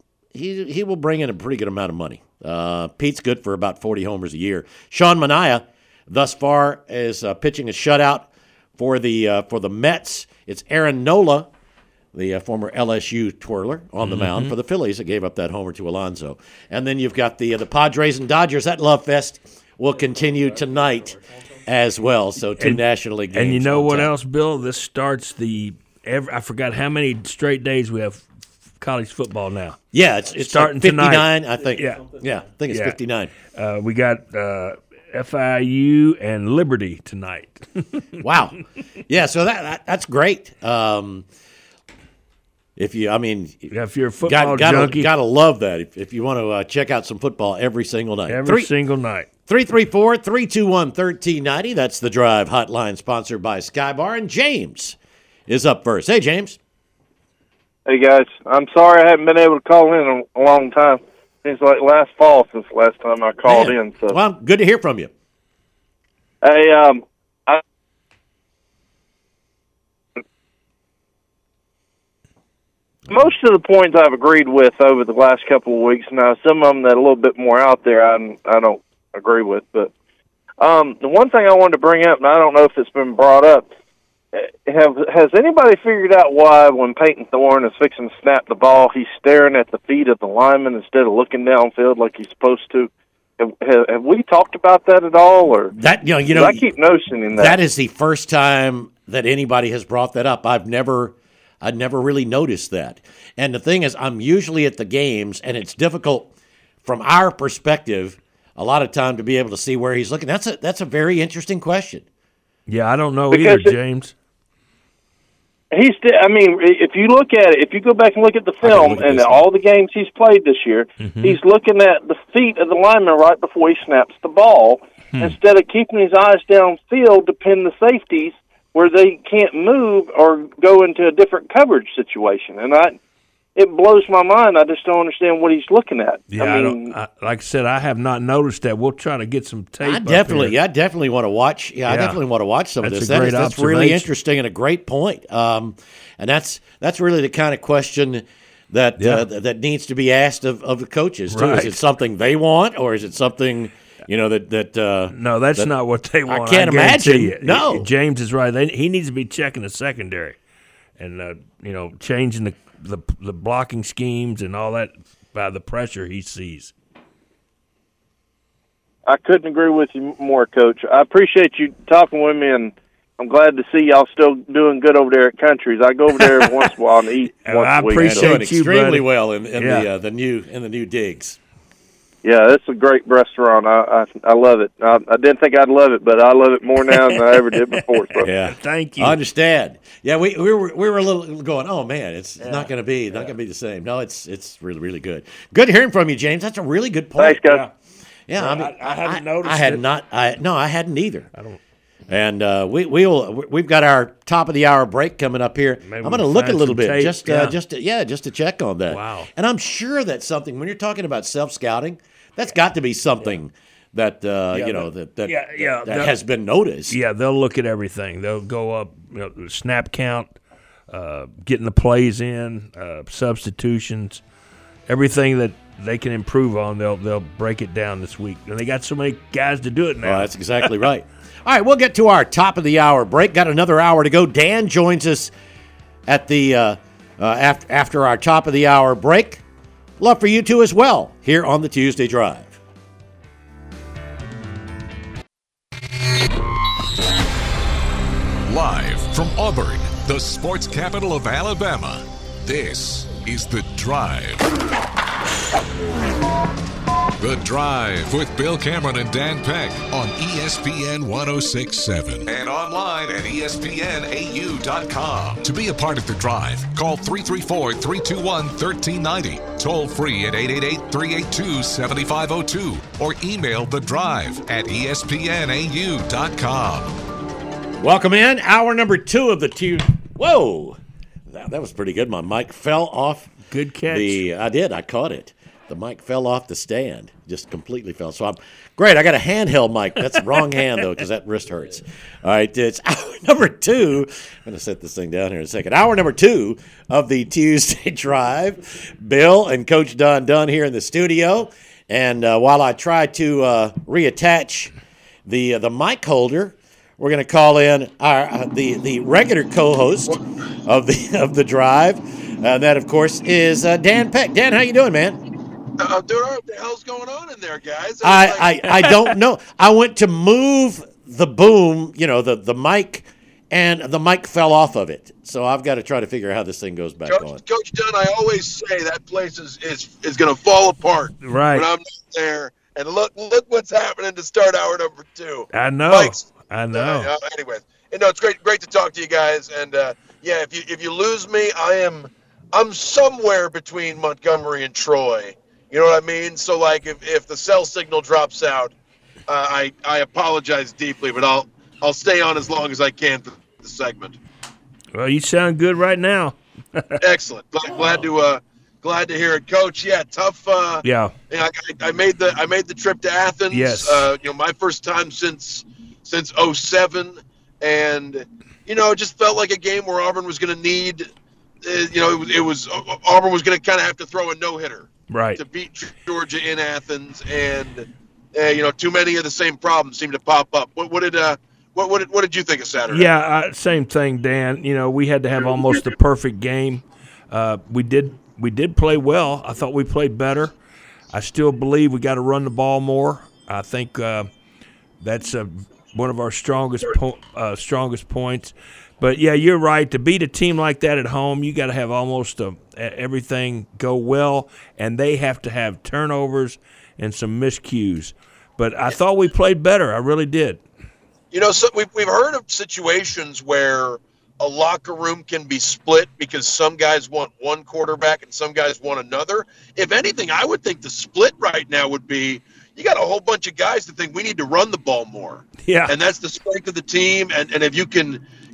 he he will bring in a pretty good amount of money. Uh, Pete's good for about forty homers a year. Sean Manaea, thus far, is uh, pitching a shutout for the uh, for the Mets. It's Aaron Nola, the uh, former L S U twirler, on the mm-hmm. mound for the Phillies that gave up that homer to Alonso. And then you've got the uh, the Padres and Dodgers. That love fest will continue tonight as well. So two and, National League games. And you know what time. else, Bill? This starts the every, I forgot how many straight days we have college football now. Yeah, it's it's starting like fifty-nine, tonight. I think. Yeah, yeah, I think it's yeah. fifty-nine. Uh, we got uh, F I U and Liberty tonight. Wow. Yeah, so that, that that's great. Um, If you, I mean, if you're a football got, gotta, junkie, gotta love that. If, if you want to uh, check out some football every single night, every three, single night. three three four, three two one, one three nine zero. That's the Drive hotline, sponsored by Skybar. And James is up first. Hey, James. Hey guys, I'm sorry I haven't been able to call in a, a long time. Seems like last fall since the last time I called Man. in. So, well, good to hear from you. hey, um, I. Most of the points I've agreed with over the last couple of weeks. Now, some of them that are a little bit more out there, I, I don't agree with. But um, the one thing I wanted to bring up, and I don't know if it's been brought up, have has anybody figured out why when Peyton Thorne is fixing to snap the ball, he's staring at the feet of the lineman instead of looking downfield like he's supposed to? Have, have, have we talked about that at all? Or that you know, you know, I keep noticing that. That is the first time that anybody has brought that up. I've never. I never really noticed that. And the thing is, I'm usually at the games, and it's difficult from our perspective a lot of time to be able to see where he's looking. That's a that's a very interesting question. Yeah, I don't know Because either, it, James. He's. St- I mean, if you look at it, if you go back and look at the film at and this all the games he's played this year, Mm-hmm. he's looking at the feet of the lineman right before he snaps the ball, Hmm. instead of keeping his eyes downfield to pin the safeties where they can't move or go into a different coverage situation. And I, it blows my mind. I just don't understand what he's looking at. Yeah, I I mean, don't, I, like I said, I have not noticed that. We'll try to get some tape. I definitely, up yeah, I definitely want to watch. Yeah, I Yeah. definitely want to watch some That's of this. a That great is, that's really observation. interesting and a great point. Um, and that's that's really the kind of question that Yeah. uh, that needs to be asked of, of the coaches too. Right. Is it something they want, or is it something you know that that? Uh, No, that's that- not what they want. can't guarantee imagine. you. No. James is right. They, he needs to be checking the secondary, and uh, you know, changing the, the the blocking schemes and all that by the pressure he sees. I couldn't agree with you more, Coach. I appreciate you talking with me, and I'm glad to see y'all still doing good over there at Country's. I go over there every once in a while and eat Well, once I a week. appreciate doing you, extremely buddy. well in, in Yeah. the uh, the new in the new digs. Yeah, it's a great restaurant. I I, I love it. I, I didn't think I'd love it, but I love it more now than I ever did before. So. Yeah, Thank you. I understand. Yeah, we, we were we were a little going. Oh man, it's not going to be not going to be the same. No, it's it's really really good. Good hearing from you, James. That's a really good point. Thanks, guys. Yeah, Yeah, I mean, I- I hadn't noticed I had it. not. I no, I hadn't either. I don't. And uh, we we'll we've got our top of the hour break coming up here. Maybe I'm we going to can look a find little some bit tape, just uh, yeah. just to, yeah just to check on that. Wow. And I'm sure that's something when you're talking about self scouting, that's got to be something that uh, Yeah, you know that- that that, yeah, yeah, that, that- has been noticed. Yeah, they'll look at everything. They'll go up, you know, the snap count, uh, getting the plays in, uh, substitutions, everything that they can improve on. They'll they'll break it down this week, and they got so many guys to do it now. Oh, that's exactly right. All right, we'll get to our top of the hour break. Got another hour to go. Dan joins us at the uh, uh, after after our top of the hour break. Love for you too as well here on the Tuesday Drive. Live from Auburn, the sports capital of Alabama, this is The Drive. The Drive with Bill Cameron and Dan Peck on E S P N one oh six point seven and online at E S P N A U dot com. To be a part of The Drive, call three three four, three two one, one three nine zero, toll free at eight eight eight, three eight two, seven five zero two, or email The Drive at E S P N A U dot com. Welcome in, hour number two of the two. Whoa, that, that was pretty good. My mic fell off. Good catch. The I did. I caught it. The mic fell off the stand, just completely fell. So I'm great. I got a handheld mic. That's the wrong hand though, because that wrist hurts. All right, it's hour number two. I'm going to set this thing down here in a second. Hour number two of the Tuesday Drive. Bill and Coach Don Dunn here in the studio, and uh, while I try to uh, reattach the uh, the mic holder, we're going to call in our uh, the the regular co-host of the of the Drive, and that of course is uh, Dan Peck. Dan, how you doing, man? I'm doing all right. What the hell's going on in there, guys? I, I, I don't know. I went to move the boom, you know, the, the mic, and the mic fell off of it. So I've got to try to figure out how this thing goes back Coach, on. Coach Dunn, I always say that place is is, is going to fall apart Right. when I'm not there. And look look what's happening to start hour number two. I know. Mike's- I Uh, know. uh, anyways, you know, it's great great to talk to you guys. And uh, yeah, if you if you lose me, I am I'm somewhere between Montgomery and Troy. You know what I mean? So like, if, if the cell signal drops out, uh, I I apologize deeply, but I'll I'll stay on as long as I can for the segment. Well, you sound good right now. Excellent. Glad, glad to uh, glad to hear it, Coach. Yeah, tough. Uh, Yeah. you know, I, I made the I made the trip to Athens. Yes. Uh, you know, my first time since since oh seven, and you know, it just felt like a game where Auburn was going to need. Uh, you know, it was, it was Auburn was going to kind of have to throw a no hitter Right. to beat Georgia in Athens, and uh, you know, too many of the same problems seem to pop up. What, what did uh, what what did, what did you think of Saturday? Yeah, uh, same thing, Dan. You know, we had to have almost a perfect game. Uh, we did we did play well. I thought we played better. I still believe we got to run the ball more. I think uh, that's uh, one of our strongest po- uh, strongest points. But yeah, you're right. To beat a team like that at home, you got to have almost a, everything go well, and they have to have turnovers and some miscues. But I thought we played better. I really did. You know, so we've, we've heard of situations where a locker room can be split because some guys want one quarterback and some guys want another. If anything, I would think the split right now would be you got a whole bunch of guys that think we need to run the ball more. Yeah. And that's the strength of the team. And, and if you can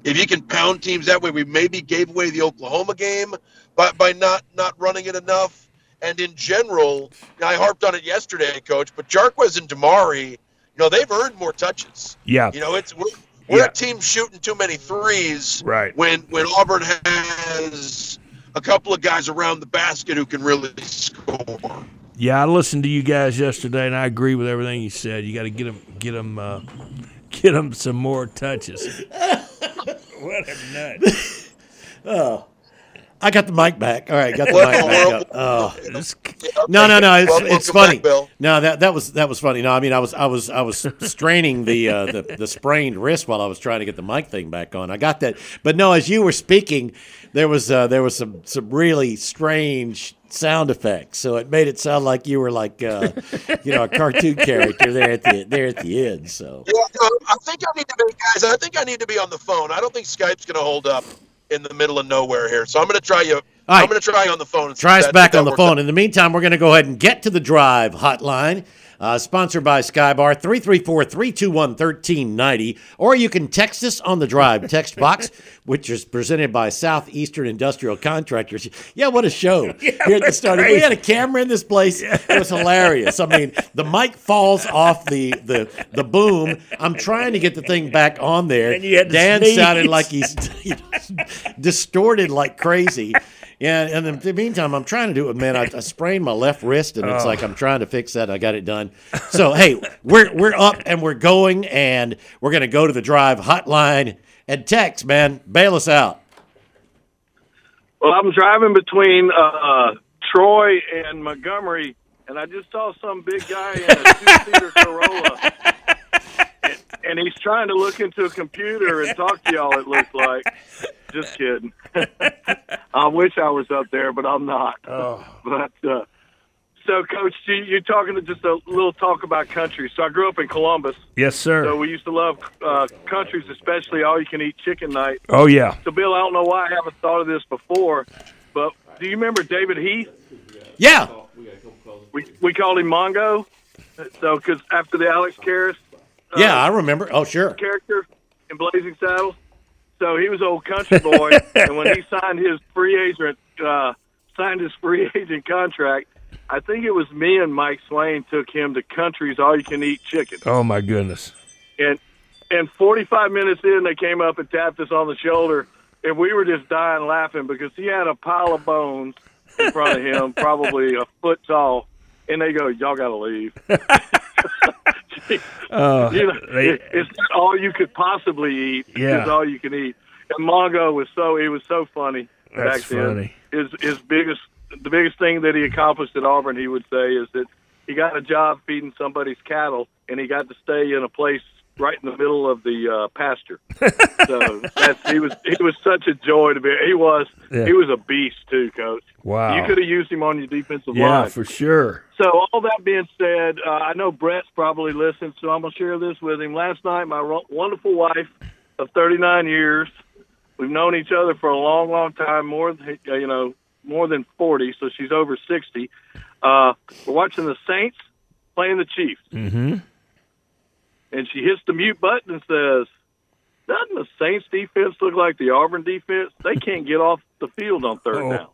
if you can pound teams that way, we maybe gave away the Oklahoma game by, by not, not running it enough. And in general, I harped on it yesterday, Coach, but Jarquez and Damari, you know, they've earned more touches. Yeah. You know, it's we're, we're yeah. a team shooting too many threes right. when, when Auburn has a couple of guys around the basket who can really score. Yeah, I listened to you guys yesterday, and I agree with everything you said. You got to get them, get them, uh, get them some more touches. What a nut! Oh, I got the mic back. All right, got the Well, mic back well, up. Oh. This- No, no, no. It's, Welcome it's back, funny. Bill. No, that that was that was funny. No, I mean, I was I was I was straining the, uh, the the sprained wrist while I was trying to get the mic thing back on. I got that, but no, as you were speaking, there was uh, there was some some really strange sound effects. So it made it sound like you were like uh, you know a cartoon character there at the there at the end. So Yeah, no, I think I need to be, guys. I think I need to be on the phone. I don't think Skype's going to hold up in the middle of nowhere here. So I'm going to try you. right. I'm going to try you on the phone. and see try if us that- back if that on the works phone. out. In the meantime, we're going to go ahead and get to the Drive hotline, uh, sponsored by Skybar, three three four, three two one, one three nine zero. Or you can text us on the Drive text box, which is presented by Southeastern Industrial Contractors. Yeah, what a show. Yeah, Here at the that's start. We crazy. had a camera in this place. It was hilarious. I mean, the mic falls off the, the, the boom. I'm trying to get the thing back on there. And you had to Dan sneeze. sounded like he's distorted like crazy. Yeah, and in the meantime, I'm trying to do it, man. I, I sprained my left wrist, and it's Oh. like I'm trying to fix that. I got it done. So, hey, we're we're up and we're going, and we're going to go to the Drive hotline and text, man. Bail us out. Well, I'm driving between uh, Troy and Montgomery, and I just saw some big guy in a two-seater Corolla, and, and he's trying to look into a computer and talk to y'all, it looks like. Just kidding. I wish I was up there, but I'm not. Oh. But uh, so, Coach, you, you're talking to just a little talk about country. So I grew up in Columbus, Yes, sir. so we used to love uh, countries, especially all-you-can-eat chicken night. Oh, yeah. So, Bill, I don't know why I haven't thought of this before, but do you remember David Heath? Yeah. We we called him Mongo. So, because after the Alex Karras uh, Yeah, I remember. Oh, sure. character in Blazing Saddles, so he was an old country boy, and when he signed his free agent uh, signed his free agent contract, I think it was me and Mike Swain took him to Country's All You Can Eat Chicken. Oh, my goodness. And and forty-five minutes in, they came up and tapped us on the shoulder, and we were just dying laughing because he had a pile of bones in front of him, probably a foot tall, and they go, "Y'all got to leave." Uh, you know, they- it, it's not all you could possibly eat. Yeah. It's all you can eat. And Mongo was so he was so funny That's back then. funny. His his biggest the biggest thing that he accomplished at Auburn, he would say, is that he got a job feeding somebody's cattle, and he got to stay in a place right in the middle of the uh, pasture. So that's he was he was such a joy to be. He was Yeah. he was a beast too, Coach. Wow. You could have used him on your defensive Yeah, line. for sure. So all that being said, uh, I know Brett's probably listened, so I'm going to share this with him. Last night, my ro- wonderful wife of thirty-nine years, we've known each other for a long, long time, more than, uh, you know, more than forty, so she's over sixty. Uh, we're watching the Saints playing the Chiefs, Mm-hmm. and she hits the mute button and says, "Doesn't the Saints defense look like the Auburn defense? They can't get off the field on third Oh. down."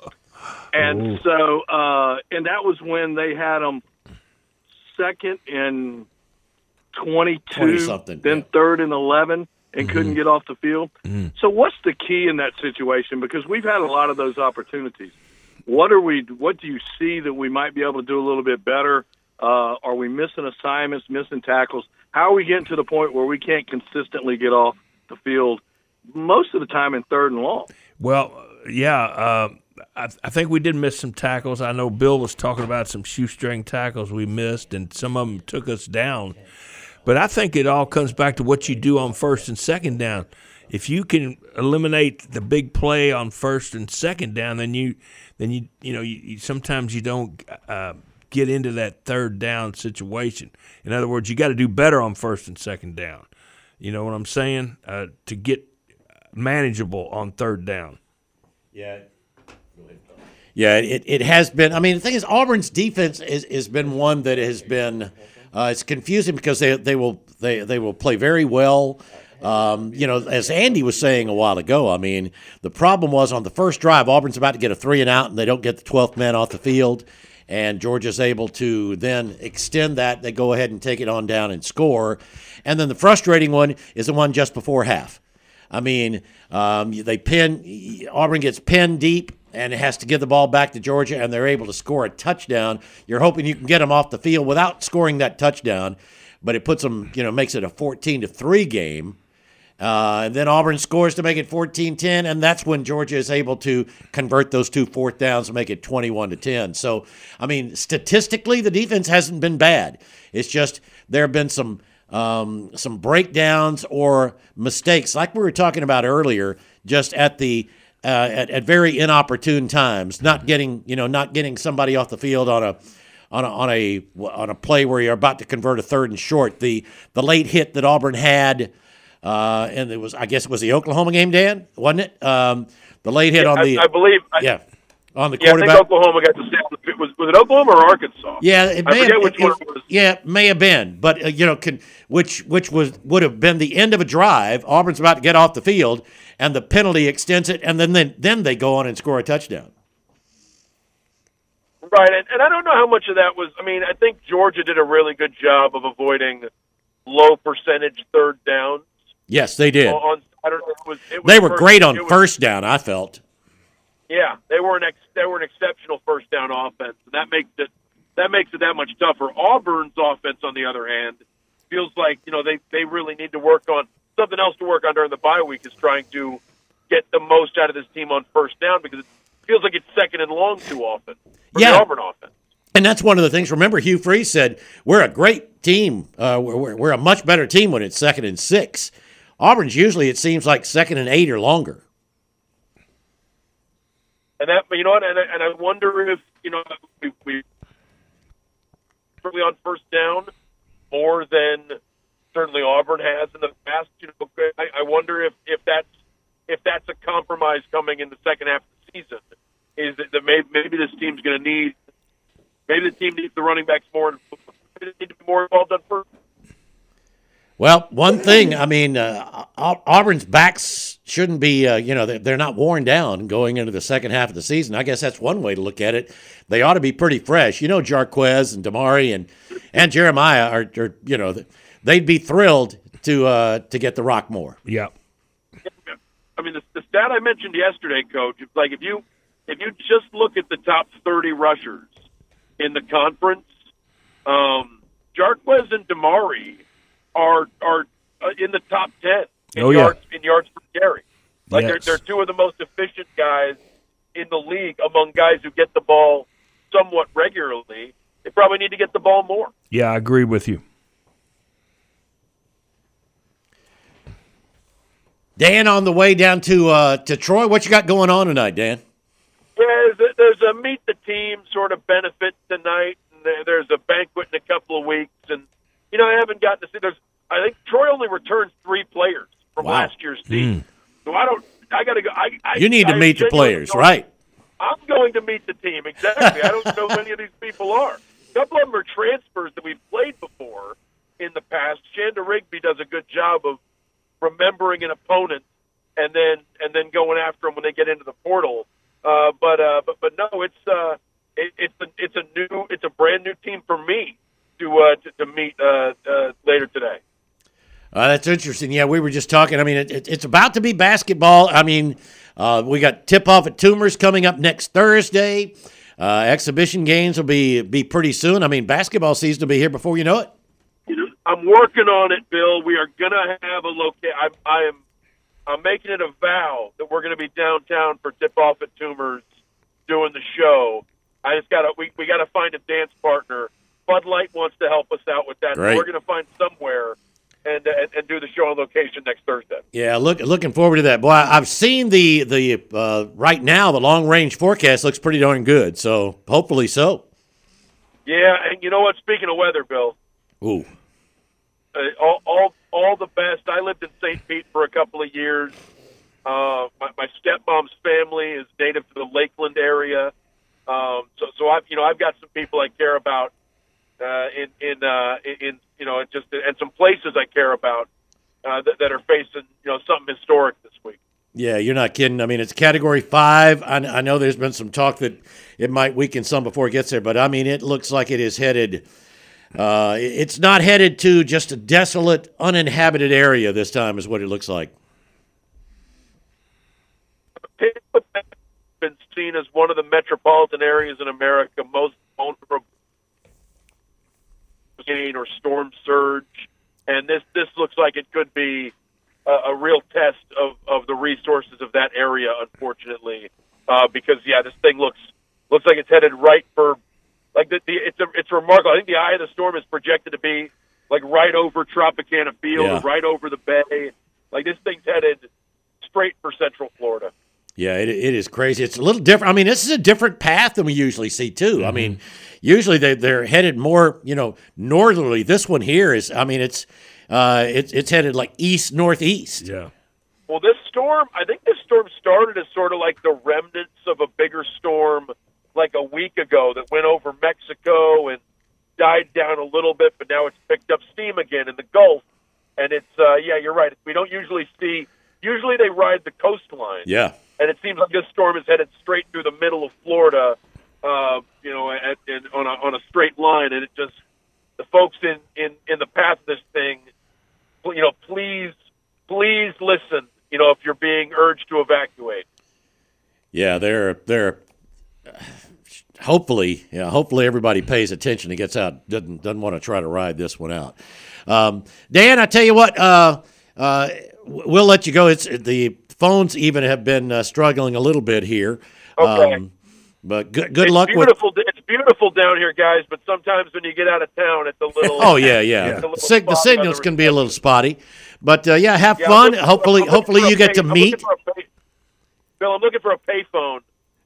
And so, uh, and that was when they had them second and twenty-two, twenty-something, then yeah. third and eleven, and couldn't get off the field. So, what's the key in that situation? Because we've had a lot of those opportunities. What are we? What do you see that we might be able to do a little bit better? Uh, are we missing assignments, missing tackles? How are we getting to the point where we can't consistently get off the field most of the time in third and long? Well, yeah, uh, I, I think we did miss some tackles. I know Bill was talking about some shoestring tackles we missed, and some of them took us down. But I think it all comes back to what you do on first and second down. If you can eliminate the big play on first and second down, then you, then you, you know, you, you, sometimes you don't uh, get into that third down situation. In other words, you got to do better on first and second down. You know what I'm saying? Uh, to get manageable on third down. Yeah. Yeah, it, it has been. I mean, the thing is, Auburn's defense is, has been one that has been uh, it's confusing because they they will They they will play very well. Um, you know, as Andy was saying a while ago, I mean, the problem was on the first drive, Auburn's about to get a three and out, and they don't get the twelfth man off the field, and Georgia's able to then extend that. They go ahead and take it on down and score. And then the frustrating one is the one just before half. I mean, um, they pin Auburn gets pinned deep, and it has to give the ball back to Georgia, and they're able to score a touchdown. You're hoping you can get them off the field without scoring that touchdown, but it puts them, you know, makes it a fourteen to three game. Uh, and then Auburn scores to make it fourteen ten, and that's when Georgia is able to convert those two fourth downs and make it twenty-one to ten. So, I mean, statistically, the defense hasn't been bad. It's just there have been some um, some breakdowns or mistakes, like we were talking about earlier, just at the uh, at, at very inopportune times, not getting you know not getting somebody off the field on a on a on a on a play where you're about to convert a third and short. The the late hit that Auburn had. Uh, and it was, I guess it was the Oklahoma game, Dan, wasn't it? Um, the late hit yeah, on the, I, I believe, yeah, on the yeah, quarterback. I think Oklahoma got the same. Was was it Oklahoma or Arkansas? Yeah, it may I forget have, which it, one it was. Yeah, it may have been, but uh, you know, can, which which was would have been the end of a drive. Auburn's about to get off the field, and the penalty extends it, and then then, then they go on and score a touchdown. Right, and, and I don't know how much of that was. I mean, I think Georgia did a really good job of avoiding low percentage third downs. Yes, they did. On, I don't know, it was, it was they were first, great on was, first down, I felt. Yeah, they were an ex, they were an exceptional first down offense, and that makes it that makes it that much tougher. Auburn's offense, on the other hand, feels like you know they, they really need to work on something else to work on during the bye week is trying to get the most out of this team on first down because it feels like it's second and long too often for yeah. the Auburn offense. And that's one of the things. Remember, Hugh Freeze said, we're a great team. Uh, we're, we're a much better team when it's second and six. Auburn's usually, it seems like, second and eight or longer. And that, you know what, and I, and I wonder if, you know, we, we certainly on first down more than certainly Auburn has in the past. You know, I, I wonder if, if that's if that's a compromise coming in the second half of the season. Is that, that maybe, maybe this team's going to need, maybe the team needs the running backs more, maybe they need to be more involved on first. Well, one thing, I mean, uh, Auburn's backs shouldn't be, uh, you know, they're, they're not worn down going into the second half of the season. I guess that's one way to look at it. They ought to be pretty fresh. You know, Jarquez and Damari and, and Jeremiah are, are, you know, they'd be thrilled to uh, to get the rock more. Yeah. I mean, the, the stat I mentioned yesterday, Coach, it's like if you if you just look at the top thirty rushers in the conference, um, Jarquez and Damari are are uh, in the top ten in oh, yards yeah. in yards per carry. Like yes. they're they're two of the most efficient guys in the league among guys who get the ball somewhat regularly. They probably need to get the ball more. Yeah, I agree with you. Dan, on the way down to uh, to Troy, what you got going on tonight, Dan? There's a, there's a meet the team sort of benefit tonight, and there, there's a banquet in a couple of weeks, and you know I haven't gotten to see. There's I think Troy only returns three players from wow. last year's team, mm. so I don't. I got to go. I, I, you need to I meet the players, going, right? I'm going to meet the team exactly. I don't know who any of these people are. A couple of them are transfers that we've played before in the past. Shanda Rigby does a good job of remembering an opponent and then and then going after them when they get into the portal. Uh, but uh, but but no, it's uh, it, it's a, it's a new it's a brand new team for me to uh, to, to meet uh, uh, later today. Uh, that's interesting. Yeah, we were just talking. I mean, it, it, it's about to be basketball. I mean, uh, we got tip-off at Toomer's coming up next Thursday. Uh, exhibition games will be be pretty soon. I mean, basketball season will be here before you know it. I'm working on it, Bill. We are going to have a location. I, I am I'm making it a vow that we're going to be downtown for tip-off at Toomer's doing the show. I just got to we, we got to find a dance partner. Bud Light wants to help us out with that. Great. We're going to find somewhere and, and and do the show on location next Thursday. Yeah, look looking forward to that. Boy, I've seen the the uh, right now the long range forecast looks pretty darn good. So hopefully so. Yeah, and you know what? Speaking of weather, Bill. Ooh. Uh, all, all, all the best. I lived in Saint Pete for a couple of years. Uh, my, my stepmom's family is native to the Lakeland area, um, so so I've you know I've got some people I care about uh, in in uh, in you know know, it just and some places I care about uh, that, that are facing, you know, something historic this week. Yeah, you're not kidding. I mean, it's Category five. I, I know there's been some talk that it might weaken some before it gets there, but, I mean, it looks like it is headed uh, – it's not headed to just a desolate, uninhabited area this time is what it looks like. It's been seen as one of the metropolitan areas in America most vulnerable or storm surge, and this, this looks like it could be – Uh, a real test of, of the resources of that area, unfortunately, uh, because yeah, this thing looks looks like it's headed right for like the, the it's a, it's remarkable. I think the eye of the storm is projected to be like right over Tropicana Field, yeah. or right over the bay. Like this thing's headed straight for Central Florida. Yeah, it it is crazy. It's a little different. I mean, this is a different path than we usually see too. Mm-hmm. I mean, usually they they're headed more, you know, northerly. This one here is, I mean, it's. Uh, it's it's headed like east northeast. Yeah. Well, this storm, I think this storm started as sort of like the remnants of a bigger storm, like a week ago that went over Mexico and died down a little bit, but now it's picked up steam again in the Gulf. And it's uh, yeah, you're right. We don't usually see. Usually they ride the coastline. Yeah. And it seems like this storm is headed straight through the middle of Florida. Uh, you know, at, at, on a on a straight line, and it just the folks in in in the path of this thing. You know, please, please listen. You know, if you're being urged to evacuate. Yeah, they're they're. Hopefully, yeah. Hopefully, everybody pays attention and gets out. Doesn't doesn't want to try to ride this one out. Um, Dan, I tell you what, uh, uh, we'll let you go. It's the phones even have been uh, struggling a little bit here. Okay. Um, but good good it's luck beautiful, with. It's beautiful down here, guys. But sometimes when you get out of town, it's a little. Oh yeah, yeah. yeah. Sig- the signals can be a little spotty, but uh, yeah, have yeah, fun. looking, hopefully, hopefully you get pay, to I'm meet. Pay, Bill, I'm looking for a payphone.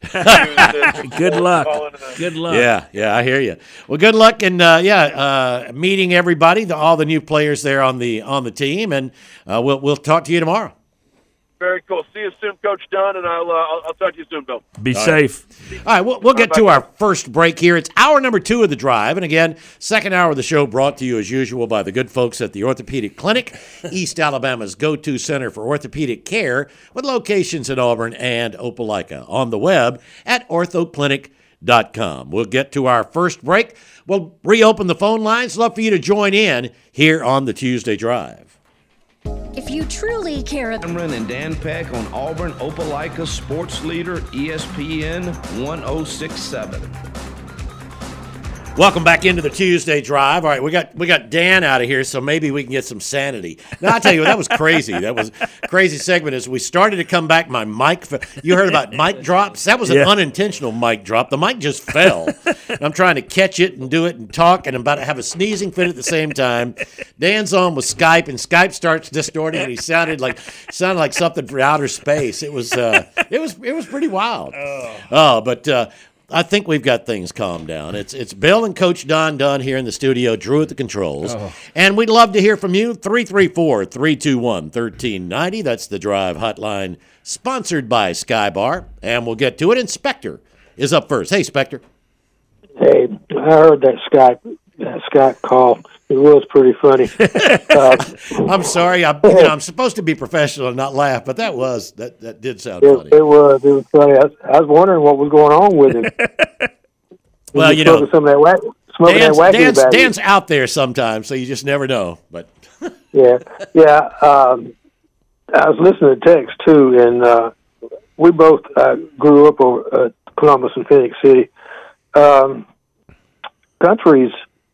Good luck. Good luck. Yeah, yeah, I hear you. Well, good luck, and uh, yeah, uh, meeting everybody, the, all the new players there on the on the team, and uh, we'll we'll talk to you tomorrow. Very cool. See you soon, Coach Dunn, and I'll uh, I'll, I'll talk to you soon, Bill. Be all safe. Right. All right, we'll, we'll get to our first break here. It's hour number two of the drive, and again, second hour of the show brought to you as usual by the good folks at the Orthopedic Clinic, East Alabama's go-to center for orthopedic care, with locations in Auburn and Opelika. On the web at ortho clinic dot com. We'll get to our first break. We'll reopen the phone lines. Love for you to join in here on the Tuesday Drive. If you truly care about Cameron and Dan Peck on Auburn Opelika Sports Leader E S P N one oh six point seven. Welcome back into the Tuesday Drive. All right, we got we got Dan out of here, so maybe we can get some sanity. Now, I'll tell you, that was crazy. That was a crazy segment. As we started to come back, my mic, you heard about mic drops? That was an yeah. unintentional mic drop. The mic just fell. I'm trying to catch it and do it and talk, and I'm about to have a sneezing fit at the same time. Dan's on with Skype, and Skype starts distorting, and he sounded like sounded like something for outer space. It was uh, it was it was pretty wild. Oh, oh but. Uh, I think we've got things calmed down. It's it's Bill and Coach Don Dunn here in the studio, Drew at the controls. Oh. And we'd love to hear from you, three three four, three two one, one three nine zero. That's the Drive Hotline, sponsored by Sky Bar. And we'll get to it. And Spectre is up first. Hey, Spectre. Hey, I heard that Skype, that Skype call. It was pretty funny. Uh, I'm sorry. I, you know, I'm supposed to be professional and not laugh, but that was that, that did sound it, funny. It was. It was funny. I was, I was wondering what was going on with him. Well, you know, some of that wack, Dan's, that Dan's, Dan's out there sometimes, so you just never know. But yeah, yeah. Um, I was listening to Tex too, and uh, we both uh, grew up over uh, Columbus and Phoenix City. Um, countries.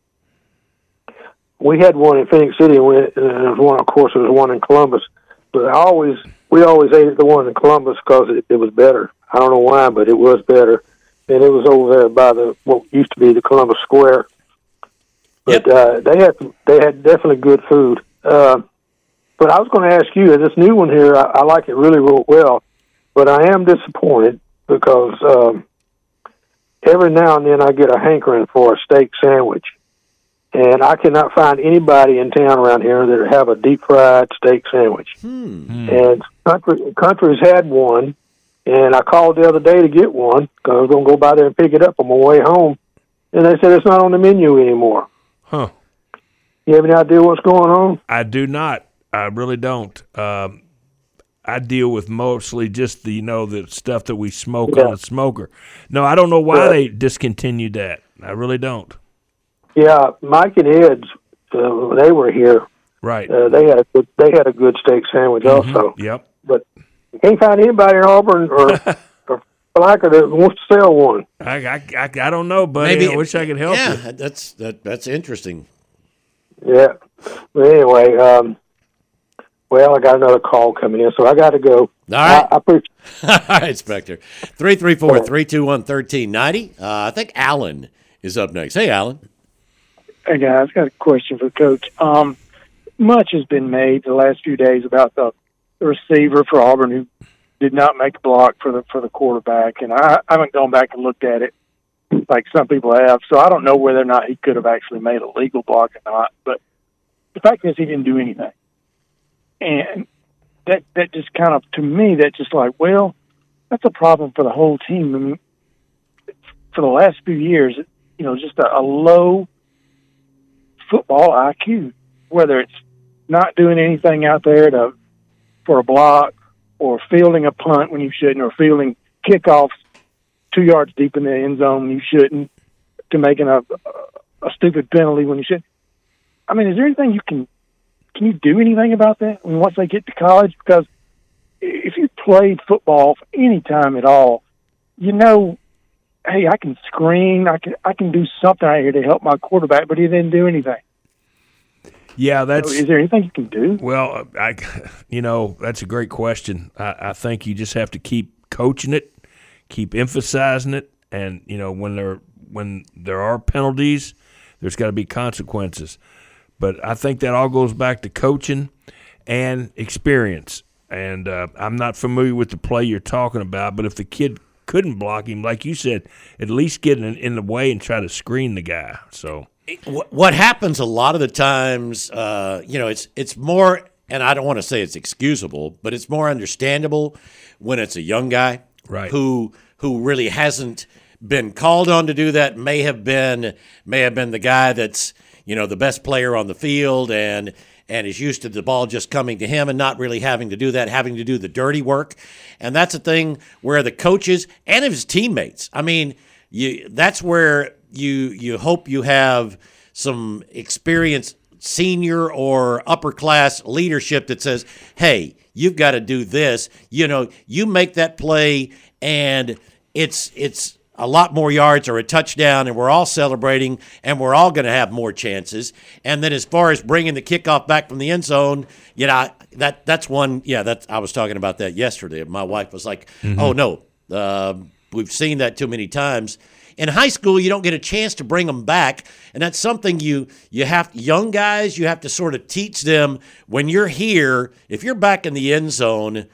We had one in Phoenix City, and, we, and there was one, of course, there was one in Columbus. But I always, we always ate at the one in Columbus because it, it was better. I don't know why, but it was better. And it was over there by the what used to be the Columbus Square. But yep. uh, they had they had definitely good food. Uh, but I was going to ask you, this new one here, I, I like it really, real well. But I am disappointed because um, every now and then I get a hankering for a steak sandwich. And I cannot find anybody in town around here that have a deep fried steak sandwich. Hmm. And country, Country's had one, and I called the other day to get one because I was going to go by there and pick it up on my way home. And they said it's not on the menu anymore. Huh. You have any idea what's going on? I do not. I really don't. Um, I deal with mostly just the you know the stuff that we smoke Yeah. on the smoker. No, I don't know why Yeah. they discontinued that. I really don't. Yeah, Mike and Ed's, uh, when they were here, Right. uh, they had a good, they had a good steak sandwich Mhm. also. Yep. But you can't find anybody in Auburn or, or Palaca that wants to sell one. I, I, I, I don't know, buddy. Maybe- I wish I could help yeah, you. that's that, that's interesting. Yeah. But anyway, um, well, I got another call coming in, so I got to go. All right. I, I appreciate All right, Spectre. three three four, three two one, one three nine zero. Uh, I think Alan is up next. Hey, Alan. Hey guys, got a question for Coach. Um, much has been made the last few days about the, the receiver for Auburn who did not make a block for the for the quarterback, and I, I haven't gone back and looked at it like some people have, so I don't know whether or not he could have actually made a legal block or not. But the fact is, he didn't do anything, and that that just kind of to me that just like well, that's a problem for the whole team. I mean, for the last few years, you know, just a, a low football I Q, whether it's not doing anything out there to for a block or fielding a punt when you shouldn't or fielding kickoffs two yards deep in the end zone when you shouldn't, to making a, a stupid penalty when you shouldn't. I mean, is there anything you can can you do anything about that? I mean, once they get to college, because if you played football for any time at all, you know, hey, I can screen, I can I can do something out here to help my quarterback, but he didn't do anything. Yeah, that's. So is there anything you can do? Well, I, you know, that's a great question. I, I think you just have to keep coaching it, keep emphasizing it, and you know, when there when there are penalties, there's got to be consequences. But I think that all goes back to coaching and experience. And uh, I'm not familiar with the play you're talking about, but if the kid couldn't block him, like you said, at least get in, in the way and try to screen the guy. So what happens a lot of the times, uh, you know, it's it's more, and I don't want to say it's excusable, but it's more understandable when it's a young guy, right, who who really hasn't been called on to do that. May have been may have been the guy that's, you know, the best player on the field and and is used to the ball just coming to him and not really having to do that, having to do the dirty work. And that's a thing where the coaches and his teammates, I mean, you that's where you you hope you have some experienced senior or upper class leadership that says, hey, you've got to do this. You know, you make that play and it's it's a lot more yards or a touchdown, and we're all celebrating, and we're all going to have more chances. And then as far as bringing the kickoff back from the end zone, you know, that that's one, yeah, that I was talking about that yesterday. My wife was like, Mm-hmm. oh, no, uh, we've seen that too many times. In high school, you don't get a chance to bring them back, and that's something you you have, young guys, you have to sort of teach them when you're here, if you're back in the end zone,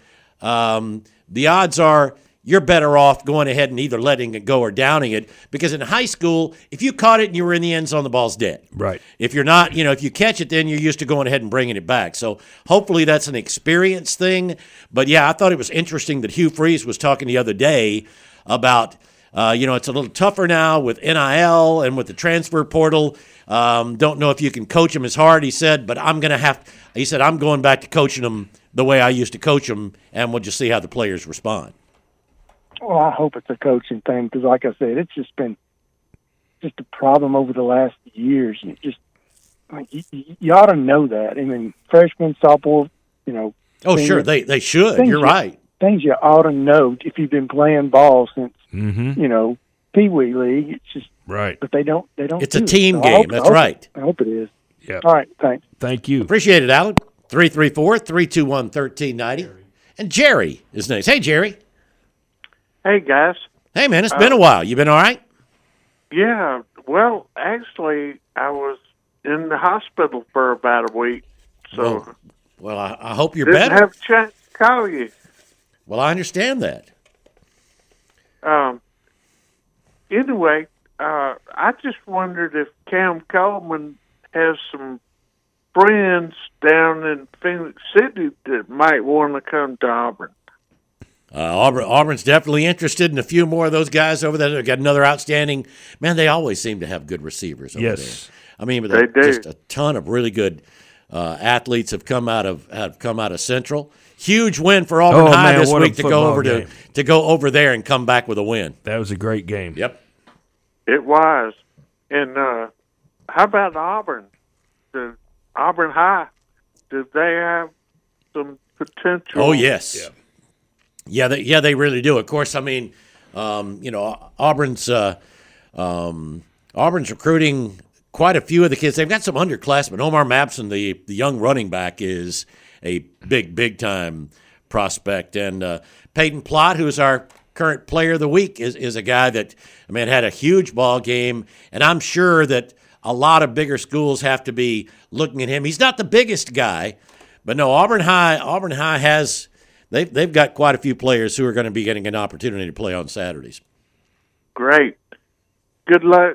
um, the odds are you're better off going ahead and either letting it go or downing it, because in high school, if you caught it and you were in the end zone, the ball's dead. Right. If you're not, you know, if you catch it, then you're used to going ahead and bringing it back. So hopefully that's an experience thing. But, yeah, I thought it was interesting that Hugh Freeze was talking the other day about, uh, you know, it's a little tougher now with N I L and with the transfer portal. Um, don't know if you can coach them as hard, he said, but I'm going to have – he said, I'm going back to coaching them the way I used to coach them, and we'll just see how the players respond. Well, I hope it's a coaching thing because, like I said, it's just been just a problem over the last years. You just like, you, you ought to know that. I mean, freshman, sophomore, you know. Oh, things, sure, they they should. You're you, right. Things you ought to know if you've been playing ball since mm-hmm. you know Pee Wee League. It's just right, but they don't. They don't. It's do a team it. So game. hope, That's I hope, right. I hope it is. Yeah. All right. Thanks. Thank you. Appreciate it, Alan. Three three four three two one thirteen ninety. And Jerry is next. Hey, Jerry. Hey, guys. Hey, man, it's been uh, a while. You been all right? Yeah. Well, actually, I was in the hospital for about a week. So, well, well I, I hope you're didn't better. Didn't have a chance to call you. Well, I understand that. Um. Anyway, uh, I just wondered if Cam Coleman has some friends down in Phoenix City that might want to come to Auburn. Uh, Auburn, Auburn's definitely interested in a few more of those guys over there. They've got another outstanding – man, they always seem to have good receivers over yes. I mean, They do. just a ton of really good uh, athletes have come out of have come out of Central. Huge win for Auburn Oh, High man, this what a week to go football over game. to to go over there and come back with a win. That was a great game. Yep. It was. And uh, how about Auburn? The Auburn High, did they have some potential? Oh yes. Yeah. Yeah. They, yeah. They really do. Of course. I mean, um, you know, Auburn's uh, um, Auburn's recruiting quite a few of the kids. They've got some underclassmen. Omar Mapson, the the young running back, is a big, big time prospect, and uh, Peyton Plott, who's our current player of the week, is is a guy that I mean had a huge ball game, and I'm sure that a lot of bigger schools have to be looking at him. He's not the biggest guy, but no, Auburn High Auburn High has they've they've got quite a few players who are going to be getting an opportunity to play on Saturdays. Great. Good luck.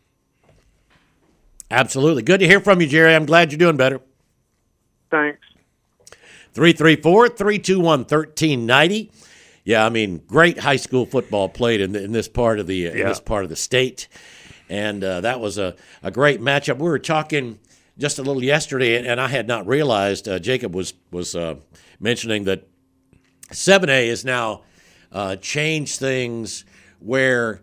Absolutely. Good to hear from you, Jerry. I'm glad you're doing better. Thanks. three three four, three two one, one three nine zero. Yeah, I mean, great high school football played in, the, in this part of the yeah. in this part of the state, and uh, that was a, a great matchup. We were talking just a little yesterday, and I had not realized uh, Jacob was was uh, mentioning that seven A has now uh, changed things where.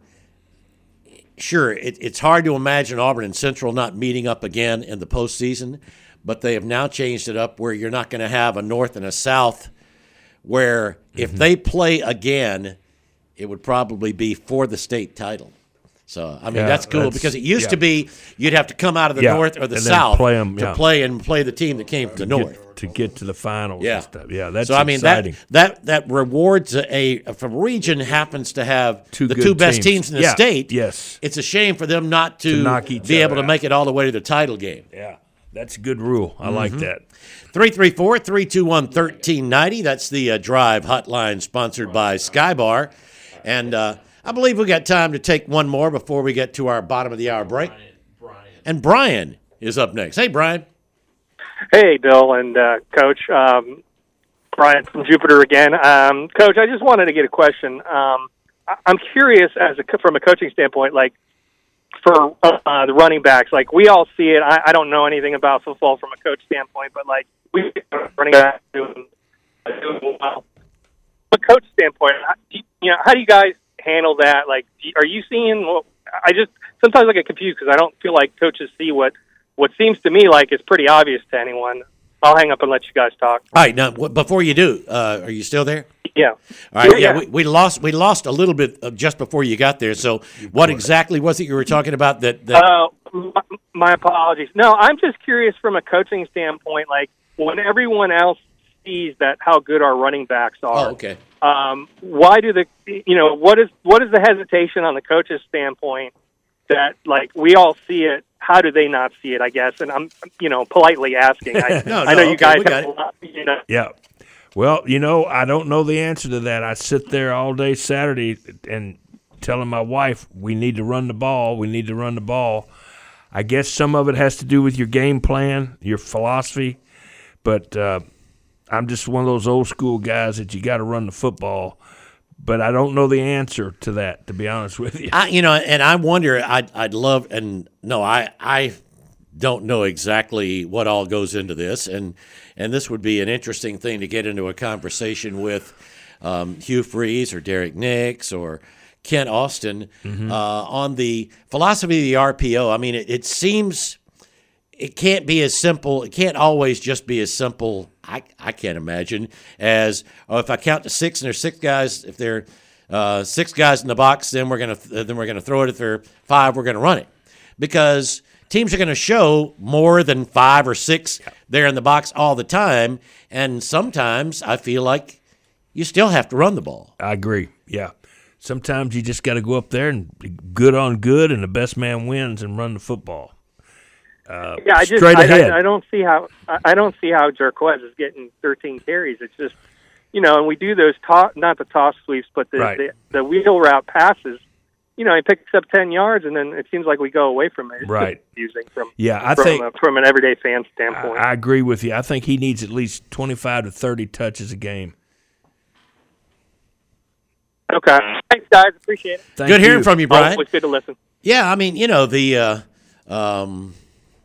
Sure, it, it's hard to imagine Auburn and Central not meeting up again in the postseason, but they have now changed it up where you're not going to have a North and a South where if mm-hmm. they play again, it would probably be for the state title. So, I mean, yeah, that's cool that's, because it used yeah. to be you'd have to come out of the yeah. North or the and South play them, to yeah. play and play the team that came from the to North. Get, to get to the finals yeah. and stuff. Yeah, that's so, I mean, exciting. that, that, that rewards a, a – if a region happens to have two the good two best teams. teams in the yeah. state, yes. it's a shame for them not to, to knock each be able to out. make it all the way to the title game. Yeah, that's a good rule. I mm-hmm. like that. three three four, three two one, one three nine zero. That's the uh, Drive hotline sponsored by Skybar. And uh, I believe we got time to take one more before we get to our bottom of the hour break. Brian, Brian. And Brian is up next. Hey, Brian. Hey, Bill and uh, Coach. Um, Brian from Jupiter again. Um, Coach, I just wanted to get a question. Um, I- I'm curious, as a, from a coaching standpoint, like for uh, the running backs, like we all see it. I, I don't know anything about football from a coach standpoint, but like we running back doing, doing well. From a coach standpoint, how, you know, how do you guys handle that? Like, are you seeing? Well, I just sometimes I get confused because I don't feel like coaches see what what seems to me like is pretty obvious to anyone. I'll hang up and let you guys talk. All right, now before you do, uh, are you still there? Yeah. All right. Yeah, yeah. We, we lost. We lost a little bit uh, just before you got there. So, what exactly was it you were talking about? That. that uh, my, my apologies. No, I'm just curious from a coaching standpoint. Like when everyone else sees that how good our running backs are. Oh, okay. Um, why do the you know what is what is the hesitation on the coach's standpoint that like we all see it? How do they not see it, I guess? And I'm, you know, politely asking. I, no, no, I know okay, you guys we have a lot, you know. Yeah. Well, you know, I don't know the answer to that. I sit there all day Saturday and telling my wife, we need to run the ball. We need to run the ball. I guess some of it has to do with your game plan, your philosophy. But uh, I'm just one of those old school guys that you got to run the football. But I don't know the answer to that, to be honest with you. I, you know, and I wonder. I'd, I'd love, and no, I, I don't know exactly what all goes into this, and and this would be an interesting thing to get into a conversation with um, Hugh Freeze or Derek Nix or Kent Austin Mm-hmm. uh, on the philosophy of the R P O. I mean, it, it seems it can't be as simple. It can't always just be as simple. I, I can't imagine as oh, if I count to six and there's six guys, if there are uh, six guys in the box, then we're gonna then we're gonna throw it. If there are five, we're gonna run it, because teams are gonna show more than five or six there in the box all the time, and sometimes I feel like you still have to run the ball. I agree. Yeah, sometimes you just got to go up there and be good on good, and the best man wins and run the football. Uh, yeah, I just straight I, ahead. I, I don't see how I, I don't see how Jarquez is getting thirteen carries. It's just you know, and we do those toss not the toss sweeps, but the, right. the the wheel route passes. You know, he picks up ten yards, and then it seems like we go away from it. It's right. confusing from yeah, I from, think a, from an everyday fan standpoint. I, I agree with you. I think he needs at least twenty-five to thirty touches a game. Okay, thanks guys, appreciate it. Thank good you. hearing from you, Brian. Always good to listen. Yeah, I mean, you know the. Uh, um,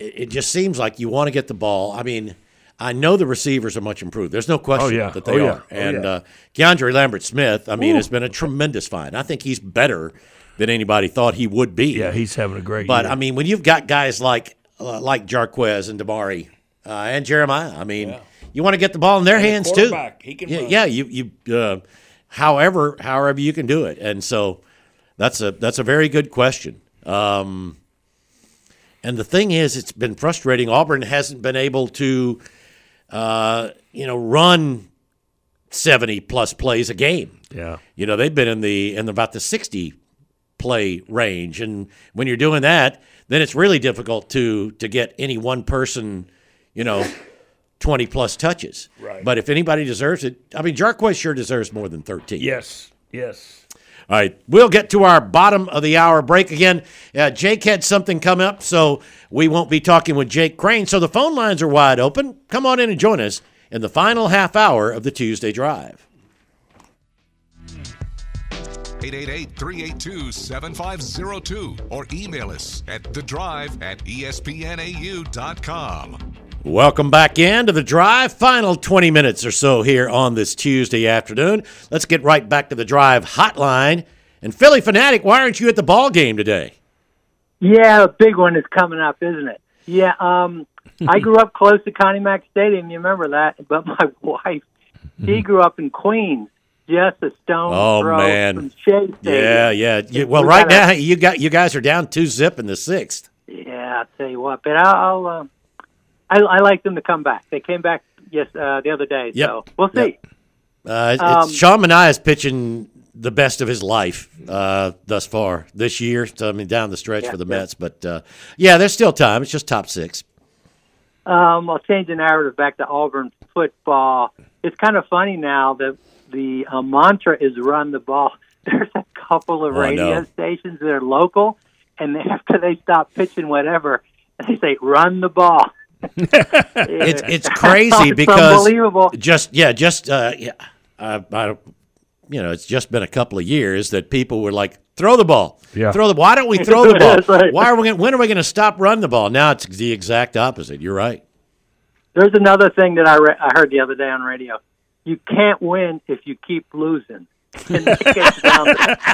it, it just seems like you want to get the ball. I mean, I know the receivers are much improved. There's no question oh, yeah. that they oh, yeah. are. And oh, yeah. uh, Keandre Lambert-Smith, I mean, Ooh. has been a tremendous find. I think he's better than anybody thought he would be. Yeah, he's having a great but, year. I mean, when you've got guys like uh, like Jarquez and Damari uh, and Jeremiah, I mean, yeah. you want to get the ball in their and hands the too. He can yeah, run. yeah, you you uh, however however you can do it. And so that's a that's a very good question. Um, and the thing is, it's been frustrating. Auburn hasn't been able to, uh, you know, run seventy plus plays a game. Yeah, you know, they've been in the in about the sixty play range, and when you're doing that, then it's really difficult to to get any one person, you know, twenty plus touches. Right. But if anybody deserves it, I mean, Jarquez sure deserves more than thirteen. Yes. Yes. All right, we'll get to our bottom of the hour break again. Uh, Jake had something come up, so we won't be talking with Jake Crane. So the phone lines are wide open. Come on in and join us in the final half hour of the Tuesday Drive. eight eight eight, three eight two, seven five zero two or email us at the drive at E S P N A U dot com. Welcome back into the Drive. Final twenty minutes or so here on this Tuesday afternoon. Let's get right back to the Drive hotline. And Philly Fanatic, why aren't you at the ball game today? Yeah, a big one is coming up, isn't it? Yeah, um, I grew up close to Connie Mack Stadium. You remember that? But my wife, she grew up in Queens, just a stone oh, throw man. from Shea Stadium. Yeah, yeah. You, well, We right gotta- now you got you guys are down two zip in the sixth. Yeah, I'll tell you what. But I'll, uh, I, I like them to come back. They came back yes uh, the other day, Yep. so we'll see. Yep. Uh, it's, Um, Sean Mania is pitching the best of his life uh, thus far this year. So, I mean, down the stretch Yeah, for the yeah. Mets. But, uh, yeah, there's still time. It's just top six. Um, I'll change the narrative back to Auburn football. It's kind of funny now that the uh, mantra is run the ball. There's a couple of Oh, I radio know. stations that are local, and after they stop pitching whatever, they say, run the ball. It's it's crazy It's because unbelievable. just yeah just uh, yeah I, I you know it's just been a couple of years that people were like throw the ball Yeah. throw the why don't we throw the That's ball right. why are we gonna, when are we going to stop running the ball? Now it's the exact opposite. You're right. There's another thing that I, re- I heard the other day on radio. You can't win if you keep losing. And that gets down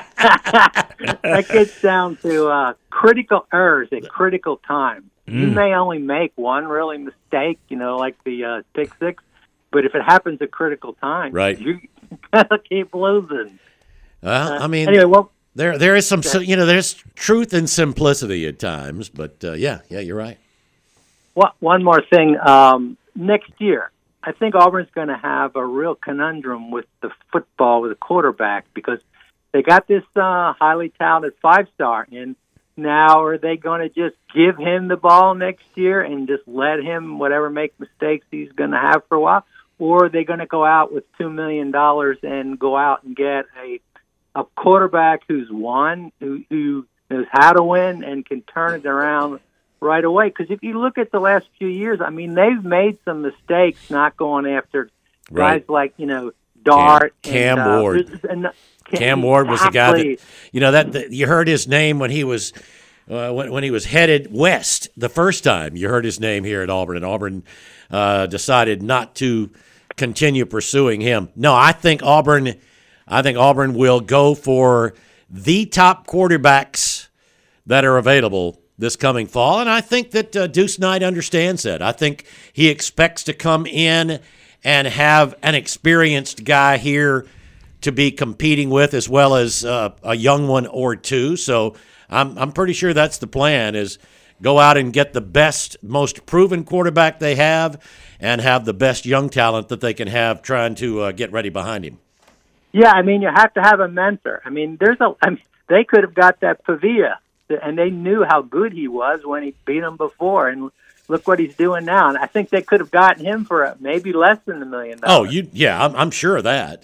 to, that gets down to uh, critical errors at critical times. You Mm. may only make one really mistake, you know, like the uh, pick six, but if it happens at critical times, Right. you gotta keep losing. Well, Uh, I mean, anyway, well, there there is some you know there's truth in simplicity at times, but uh, yeah yeah you're right. What, one more thing. Um, next year, I think Auburn's going to have a real conundrum with the football with the quarterback because they got this uh, highly talented five-star in. Now, are they going to just give him the ball next year and just let him, whatever, make mistakes he's going to have for a while? Or are they going to go out with two million dollars and go out and get a a quarterback who's won, who, who knows how to win and can turn it around right away? Because if you look at the last few years, I mean, they've made some mistakes not going after Right. guys like, you know, Dart. Cam and, uh, Ward. there's- and, Cam Ward was the guy Exactly. that you know that, that you heard his name when he was uh, when when he was headed west the first time. You heard his name here at Auburn, and Auburn uh, decided not to continue pursuing him. No, I think Auburn, I think Auburn will go for the top quarterbacks that are available this coming fall, and I think that uh, Deuce Knight understands that. I think he expects to come in and have an experienced guy here to be competing with, as well as uh, a young one or two. So I'm I'm pretty sure that's the plan: is go out and get the best, most proven quarterback they have, and have the best young talent that they can have trying to uh, get ready behind him. Yeah, I mean, you have to have a mentor. I mean, there's a. I mean, they could have got that Pavia, and they knew how good he was when he beat them before, and look what he's doing now. And I think they could have gotten him for a, maybe less than a million dollars. Oh, you yeah, I'm, I'm sure of that.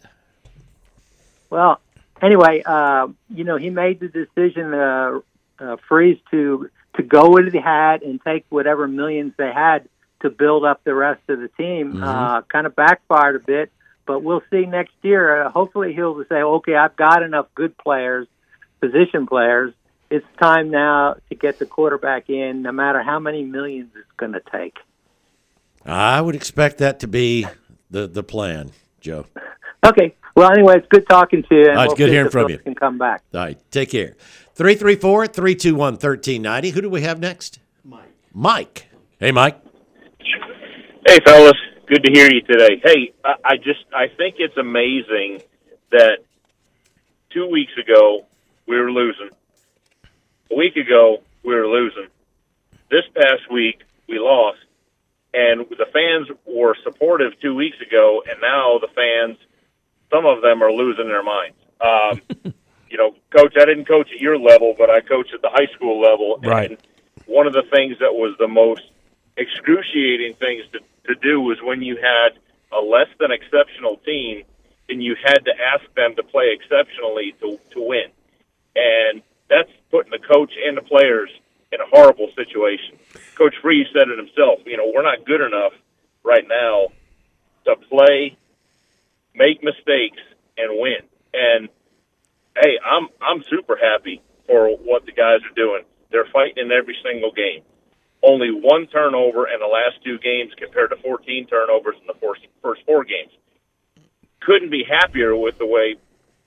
Well, anyway, uh, you know, he made the decision, uh, uh, Freeze, to to go with what he had and take whatever millions they had to build up the rest of the team. Mhm. Uh, kind of backfired a bit, but we'll see next year. Uh, hopefully, he'll say, "Okay, I've got enough good players, position players. it's time now to get the quarterback in, no matter how many millions it's going to take. I would expect that to be the, the plan, Joe. Okay. Well, anyway, it's good talking to you. And All right, we'll good see if hearing the from Phillies you. Can come back. All right, take care. three three four, three two one, one three nine zero. Who do we have next? Mike. Mike. Hey, Mike. Hey, fellas. Good to hear you today. Hey, I, I just I think it's amazing that two weeks ago we were losing. A week ago we were losing. This past week we lost, and the fans were supportive two weeks ago, and now the fans, some of them are losing their minds. Um, you know, Coach, I didn't coach at your level, but I coached at the high school level. Right. And one of the things that was the most excruciating things to, to do was when you had a less than exceptional team and you had to ask them to play exceptionally to, to win. And that's putting the coach and the players in a horrible situation. Coach Freeze said it himself. You know, we're not good enough right now to play, make mistakes, and win. And hey, I'm I'm super happy for what the guys are doing. They're fighting in every single game. Only one turnover in the last two games compared to fourteen turnovers in the first four games. Couldn't be happier with the way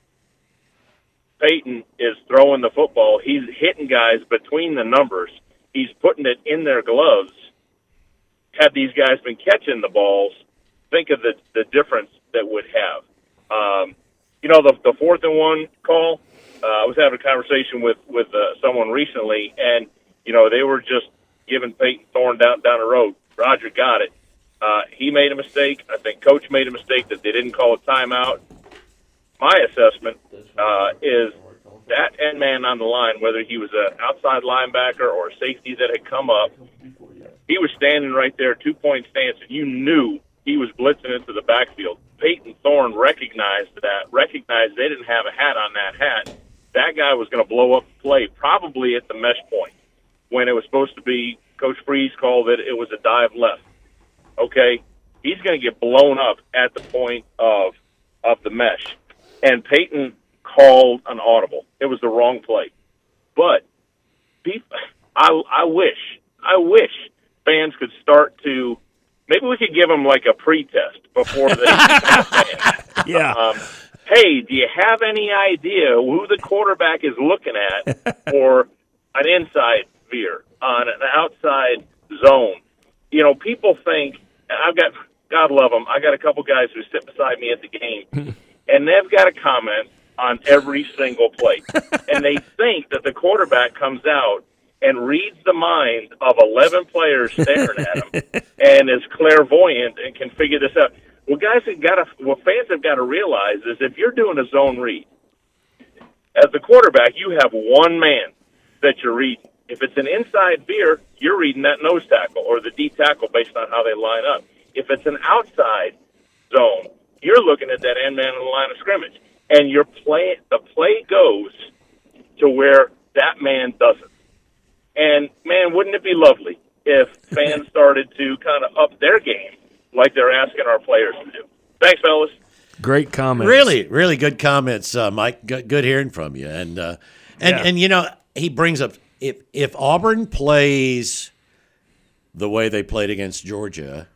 Peyton is throwing the football. He's hitting guys between the numbers. He's putting it in their gloves. Had these guys been catching the balls, think of the, the difference that would have. Um, you know, the, the fourth and one call, uh, I was having a conversation with, with uh, someone recently, and, you know, they were just giving Peyton Thorne down, down the road. Roger got it. Uh, he made a mistake. I think Coach made a mistake that they didn't call a timeout. My assessment uh, is that end man on the line, whether he was an outside linebacker or a safety that had come up, he was standing right there, two-point stance, and you knew he was blitzing into the backfield. Peyton Thorne recognized that, recognized they didn't have a hat on that hat. That guy was going to blow up the play, probably at the mesh point, when it was supposed to be, Coach Freeze called it, it was a dive left. Okay? He's going to get blown up at the point of of the mesh. And Peyton called an audible. It was the wrong play. But I, I wish, I wish fans could start to, maybe we could give them like a pre-test before they yeah. Um, hey, do you have any idea who the quarterback is looking at for an inside veer on an outside zone? You know, people think, I've got, God love them, I got a couple guys who sit beside me at the game, and they've got a comment on every single play. And they think that the quarterback comes out and reads the mind of eleven players staring at him and is clairvoyant and can figure this out. Well, guys have got to, what fans have got to realize is if you're doing a zone read, as the quarterback, you have one man that you're reading. If it's an inside veer, you're reading that nose tackle or the D tackle based on how they line up. If it's an outside zone, you're looking at that end man in the line of scrimmage. And your play, the play goes to where that man doesn't. And, man, wouldn't it be lovely if fans started to kind of up their game like they're asking our players to do? Thanks, fellas. Great comments. Really, really good comments, uh, Mike. Good, good hearing from you. And, uh, and, Yeah. and, you know, he brings up, if, if Auburn plays the way they played against Georgia,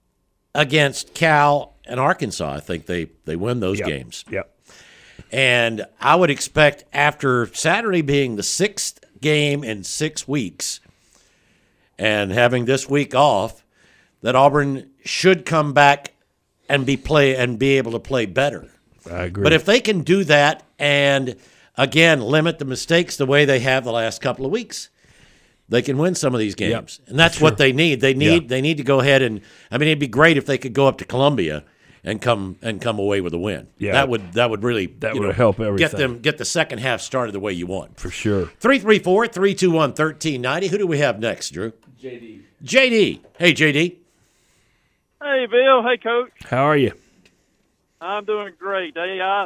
against Cal and Arkansas, I think they, they win those Yep. games. Yep. And I would expect after Saturday being the sixth game in six weeks and having this week off, that Auburn should come back and be play and be able to play better. I agree. But if they can do that and, again, limit the mistakes the way they have the last couple of weeks, they can win some of these games. Yep, and that's for what sure. they need. They need Yeah. they need to go ahead and I mean it'd be great if they could go up to Columbia and come and come away with a win. Yeah. That would that would really That you would know, help Get everything. them get the second half started the way you want. For sure. three three four, three two one, one three nine zero. Who do we have next, Drew? J D. J D. Hey J D. Hey, Bill. Hey, Coach. How are you? I'm doing great. Hey, I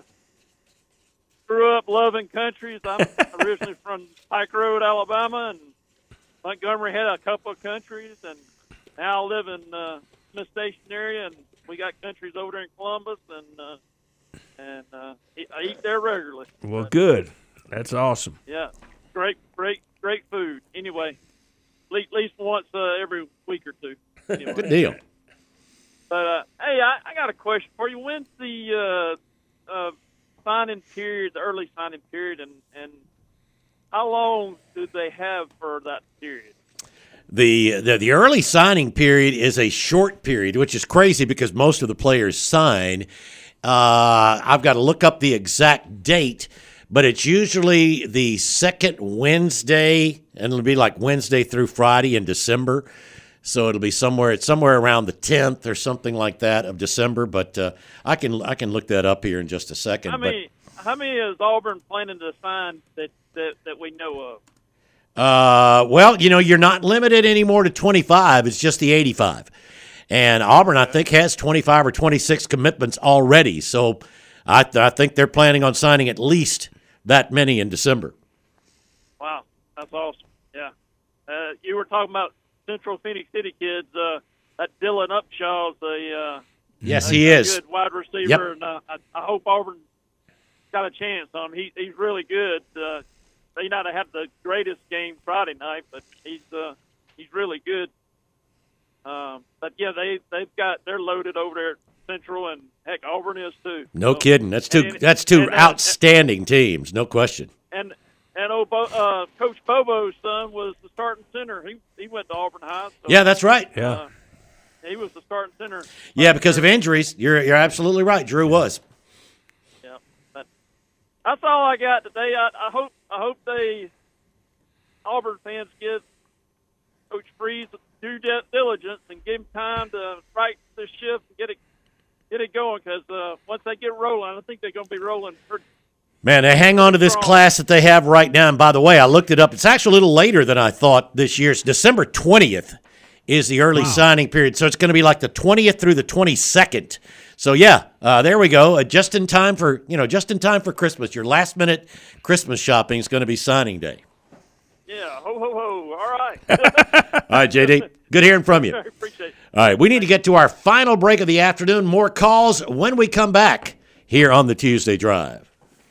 grew up loving countries. I'm originally from Pike Road, Alabama, and Montgomery had a couple of countries, and now I live in uh, Smith Station area, and we got countries over there in Columbus, and uh, and uh, I eat there regularly. Well, good. That's awesome. Yeah. great, great, great food. Anyway, at least, at least once uh, every week or two. Anyway. Good deal. But uh, hey, I, I got a question for you. When's the uh, uh, signing period, the early signing period, and and how long do they have for that period? The, the the early signing period is a short period, which is crazy because most of the players sign. Uh, I've got to look up the exact date, but it's usually the second Wednesday, and it'll be like Wednesday through Friday in December. So it'll be somewhere it's somewhere around the tenth or something like that of December. But uh, I can I can look that up here in just a second. How many but, how many is Auburn planning to sign that, that, that we know of? Uh, well, you know, you're not limited anymore to twenty-five. It's just the eighty-five. And Auburn, I think, has twenty-five or twenty-six commitments already. So I, th- I think they're planning on signing at least that many in December. Wow, that's awesome. Yeah. Uh, you were talking about Central Phoenix City kids. Uh, that Dylan Upshaw's a, uh, yes, a, he a is. good wide receiver. Yep. And uh, I, I hope Auburn got a chance on him. He, he's really good. Uh, They not have had the greatest game Friday night, but he's uh, he's really good. Um, but yeah, they they've got they're loaded over there at Central, and heck, Auburn is too. No so, kidding. That's two. and, that's two and, uh, outstanding teams. No question. And and old Bo, uh, Coach Bobo's son was the starting center. He he went to Auburn High. So, Yeah, that's right. Uh, Yeah. he was the starting center. Yeah, because of injuries. You're you're absolutely right. Drew was. Yeah, but that's all I got today. I, I hope I hope they Auburn fans give Coach Freeze due diligence and give him time to right the ship and get it get it going. Because uh, once they get rolling, I think they're going to be rolling pretty. Man, they hang on to this class that they have right now. And by the way, I looked it up. It's actually a little later than I thought this year. It's December twentieth is the early Wow. signing period. So it's going to be like the twentieth through the twenty-second. So, yeah, uh, there we go. Uh, just in time for, you know, just in time for Christmas. Your last minute Christmas shopping is going to be signing day. Yeah, ho, ho, ho. All right. All right, J D, good hearing from you. I appreciate it. All right, we need to get to our final break of the afternoon. More calls when we come back here on the Tuesday Drive.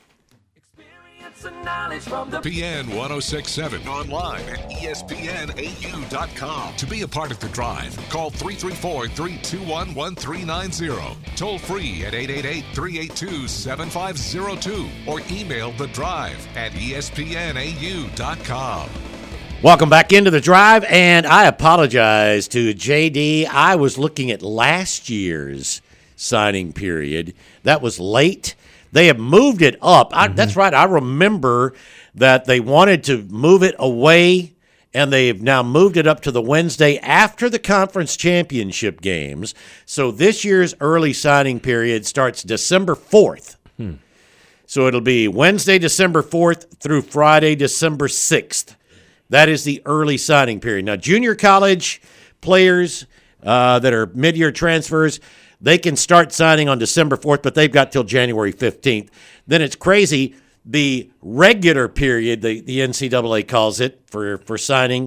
P N one oh six point seven online at E S P N A U dot com. To be a part of the drive, call three three four, three two one, one three nine zero. Toll free at eight eight eight, three eight two, seven five zero two or email the drive at E S P N A U dot com. Welcome back into the drive, and I apologize to J D. I was looking at last year's signing period. That was late. They have moved it up. I, that's right. I remember that they wanted to move it away, and they've now moved it up to the Wednesday after the conference championship games. So this year's early signing period starts December fourth. Hmm. So it'll be Wednesday, December fourth through Friday, December sixth. That is the early signing period. Now, junior college players uh, that are mid-year transfers, they can start signing on December fourth, but they've got till January fifteenth. Then it's crazy. The regular period, the, the N C double A calls it for, for signing,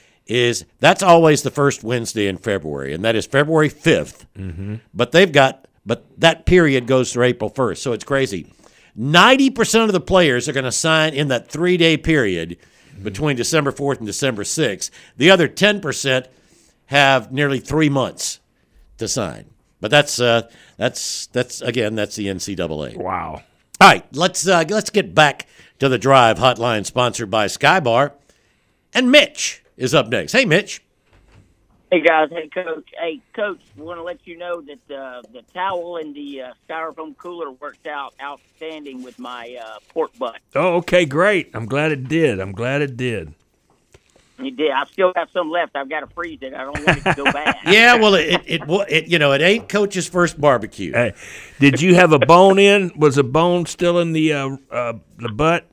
is that's always the first Wednesday in February, and that is February fifth. Mm-hmm. But they've got, but that period goes through April first, so it's crazy. ninety percent of the players are going to sign in that three-day period between December fourth and December sixth. The other ten percent have nearly three months to sign. But that's uh, that's that's again that's the N C double A. Wow. All right, let's uh, let's get back to the Drive Hotline, sponsored by Skybar, and Mitch is up next. Hey, Mitch. Hey guys, hey Coach. Hey Coach, want to let you know that uh, the towel and the uh, styrofoam cooler worked out outstanding with my uh, pork butt. Oh, okay, great. I'm glad it did. I'm glad it did. You did. I've still got some left. I've got to freeze it. I don't want it to go bad. Yeah, well, it it, it it you know it ain't Coach's first barbecue. Hey, did you have a bone in? Was a bone still in the uh, uh, the butt?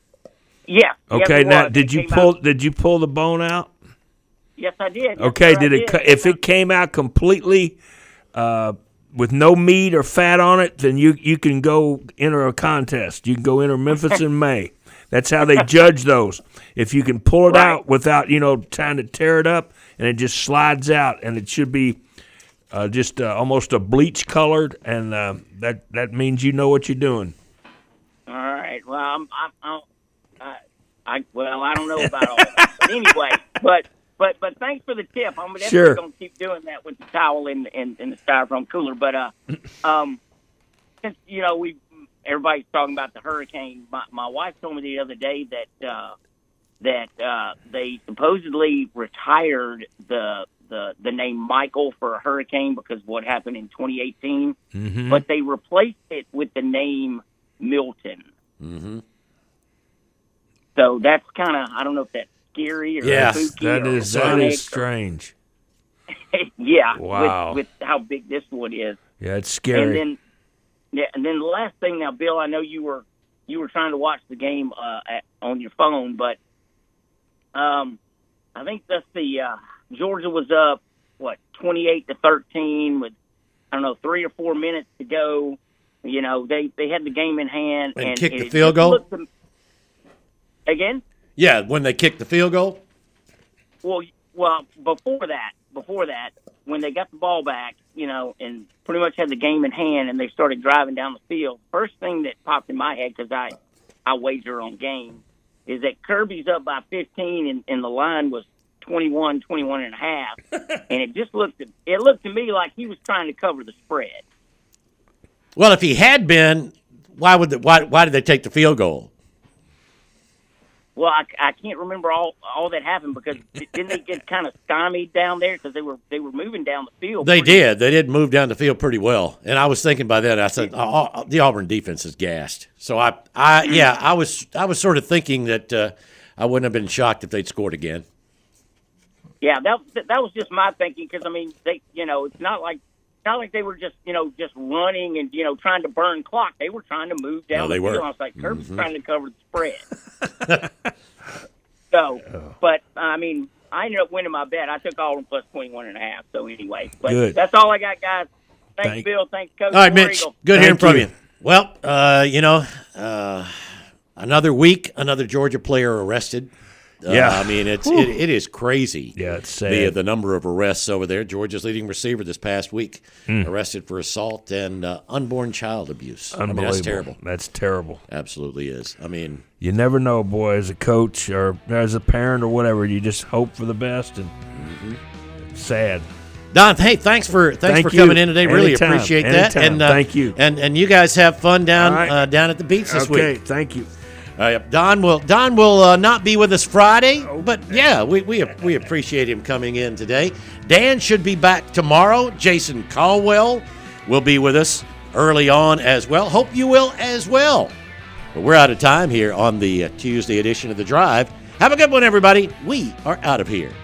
Yeah. Okay. Yes, it Now, was. did It you came pull? out- Did you pull the bone out? Yes, I did. Yes, Okay. sir, Did I it? co- If it came out completely uh, with no meat or fat on it, then you you can go enter a contest. You can go enter Memphis in May. That's how they judge those. If you can pull it Right. out without, you know, trying to tear it up, and it just slides out, and it should be uh, just uh, almost a bleach colored, and uh, that that means you know what you're doing. All right. Well, I'm, I'm, I'm, uh, I well, I don't know about all that. But anyway, but but but thanks for the tip. I'm definitely Sure. going to keep doing that with the towel in in, in the styrofoam cooler. But uh, um, since you know we everybody's talking about the hurricane, my my wife told me the other day that uh, that uh, they supposedly retired the. The, the name Michael for a hurricane because of what happened in twenty eighteen, Mm-hmm. but they replaced it with the name Milton. Mm-hmm. So that's kind of, I don't know if that's scary or Yeah, spooky. that or is that ironic is strange. or- yeah, Wow. with, with how big this one is. Yeah, it's scary. And then, yeah, and then the last thing now, Bill, I know you were you were trying to watch the game uh, at, on your phone, but um, I think that's the uh, Georgia was up what twenty-eight to thirteen with I don't know three or four minutes to go. You know, they, they had the game in hand And and, kicked it the field just goal? looked to- again. Yeah, when they kicked the field goal. Well, well, before that, before that, when they got the ball back, you know, and pretty much had the game in hand, and they started driving down the field. First thing that popped in my head, because I, I wager on games, is that Kirby's up by fifteen, and, and the line was twenty-one, twenty-one and a half, and it just looked, it looked to me like he was trying to cover the spread. Well, if he had been, why would the, why why did they take the field goal? Well, I, I can't remember all all that happened because didn't they get kind of stymied down there because they were they were moving down the field. They pretty- did. They did move down the field pretty well. And I was thinking by then, I said, oh, oh, the Auburn defense is gassed. So I, I yeah, I was I was sort of thinking that uh, I wouldn't have been shocked if they'd scored again. Yeah, that that was just my thinking because I mean, they you know, it's not like not like they were just you know just running and you know trying to burn clock. They were trying to move down No, the they field. were. I was like, Kirby's Mhm. trying to cover the spread. so, but I mean, I ended up winning my bet. I took Auburn plus twenty-one and a half. So anyway, but Good. that's all I got, guys. Thanks, Thank- Bill. Thanks, Coach. All right, War Mitch. Eagle. Good hearing Thank from you. you. Well, uh, you know, uh, another week, another Georgia player arrested. Uh, Yeah. I mean, it's Whew. it, it is crazy. Yeah, it's The, sad. the number of arrests over there. Georgia's leading receiver this past week Mm. arrested for assault and uh, unborn child abuse. I mean, Unbelievable. that's terrible. That's terrible. Absolutely is. I mean, You never know, boy. As a coach or as a parent or whatever, you just hope for the best. And it's sad. Don, hey, thanks for thanks Thank for you. coming in today. Really Anytime. appreciate that. Anytime. And uh, Thank you. And and you guys have fun down All right. uh, down at the beach this Okay, week. thank you. Uh, yep. Don will Don will uh, not be with us Friday, but yeah, we, we we appreciate him coming in today. Dan should be back tomorrow. Jason Caldwell will be with us early on as well. Hope you will as well. But we're out of time here on the uh, Tuesday edition of The Drive. Have a good one, everybody. We are out of here.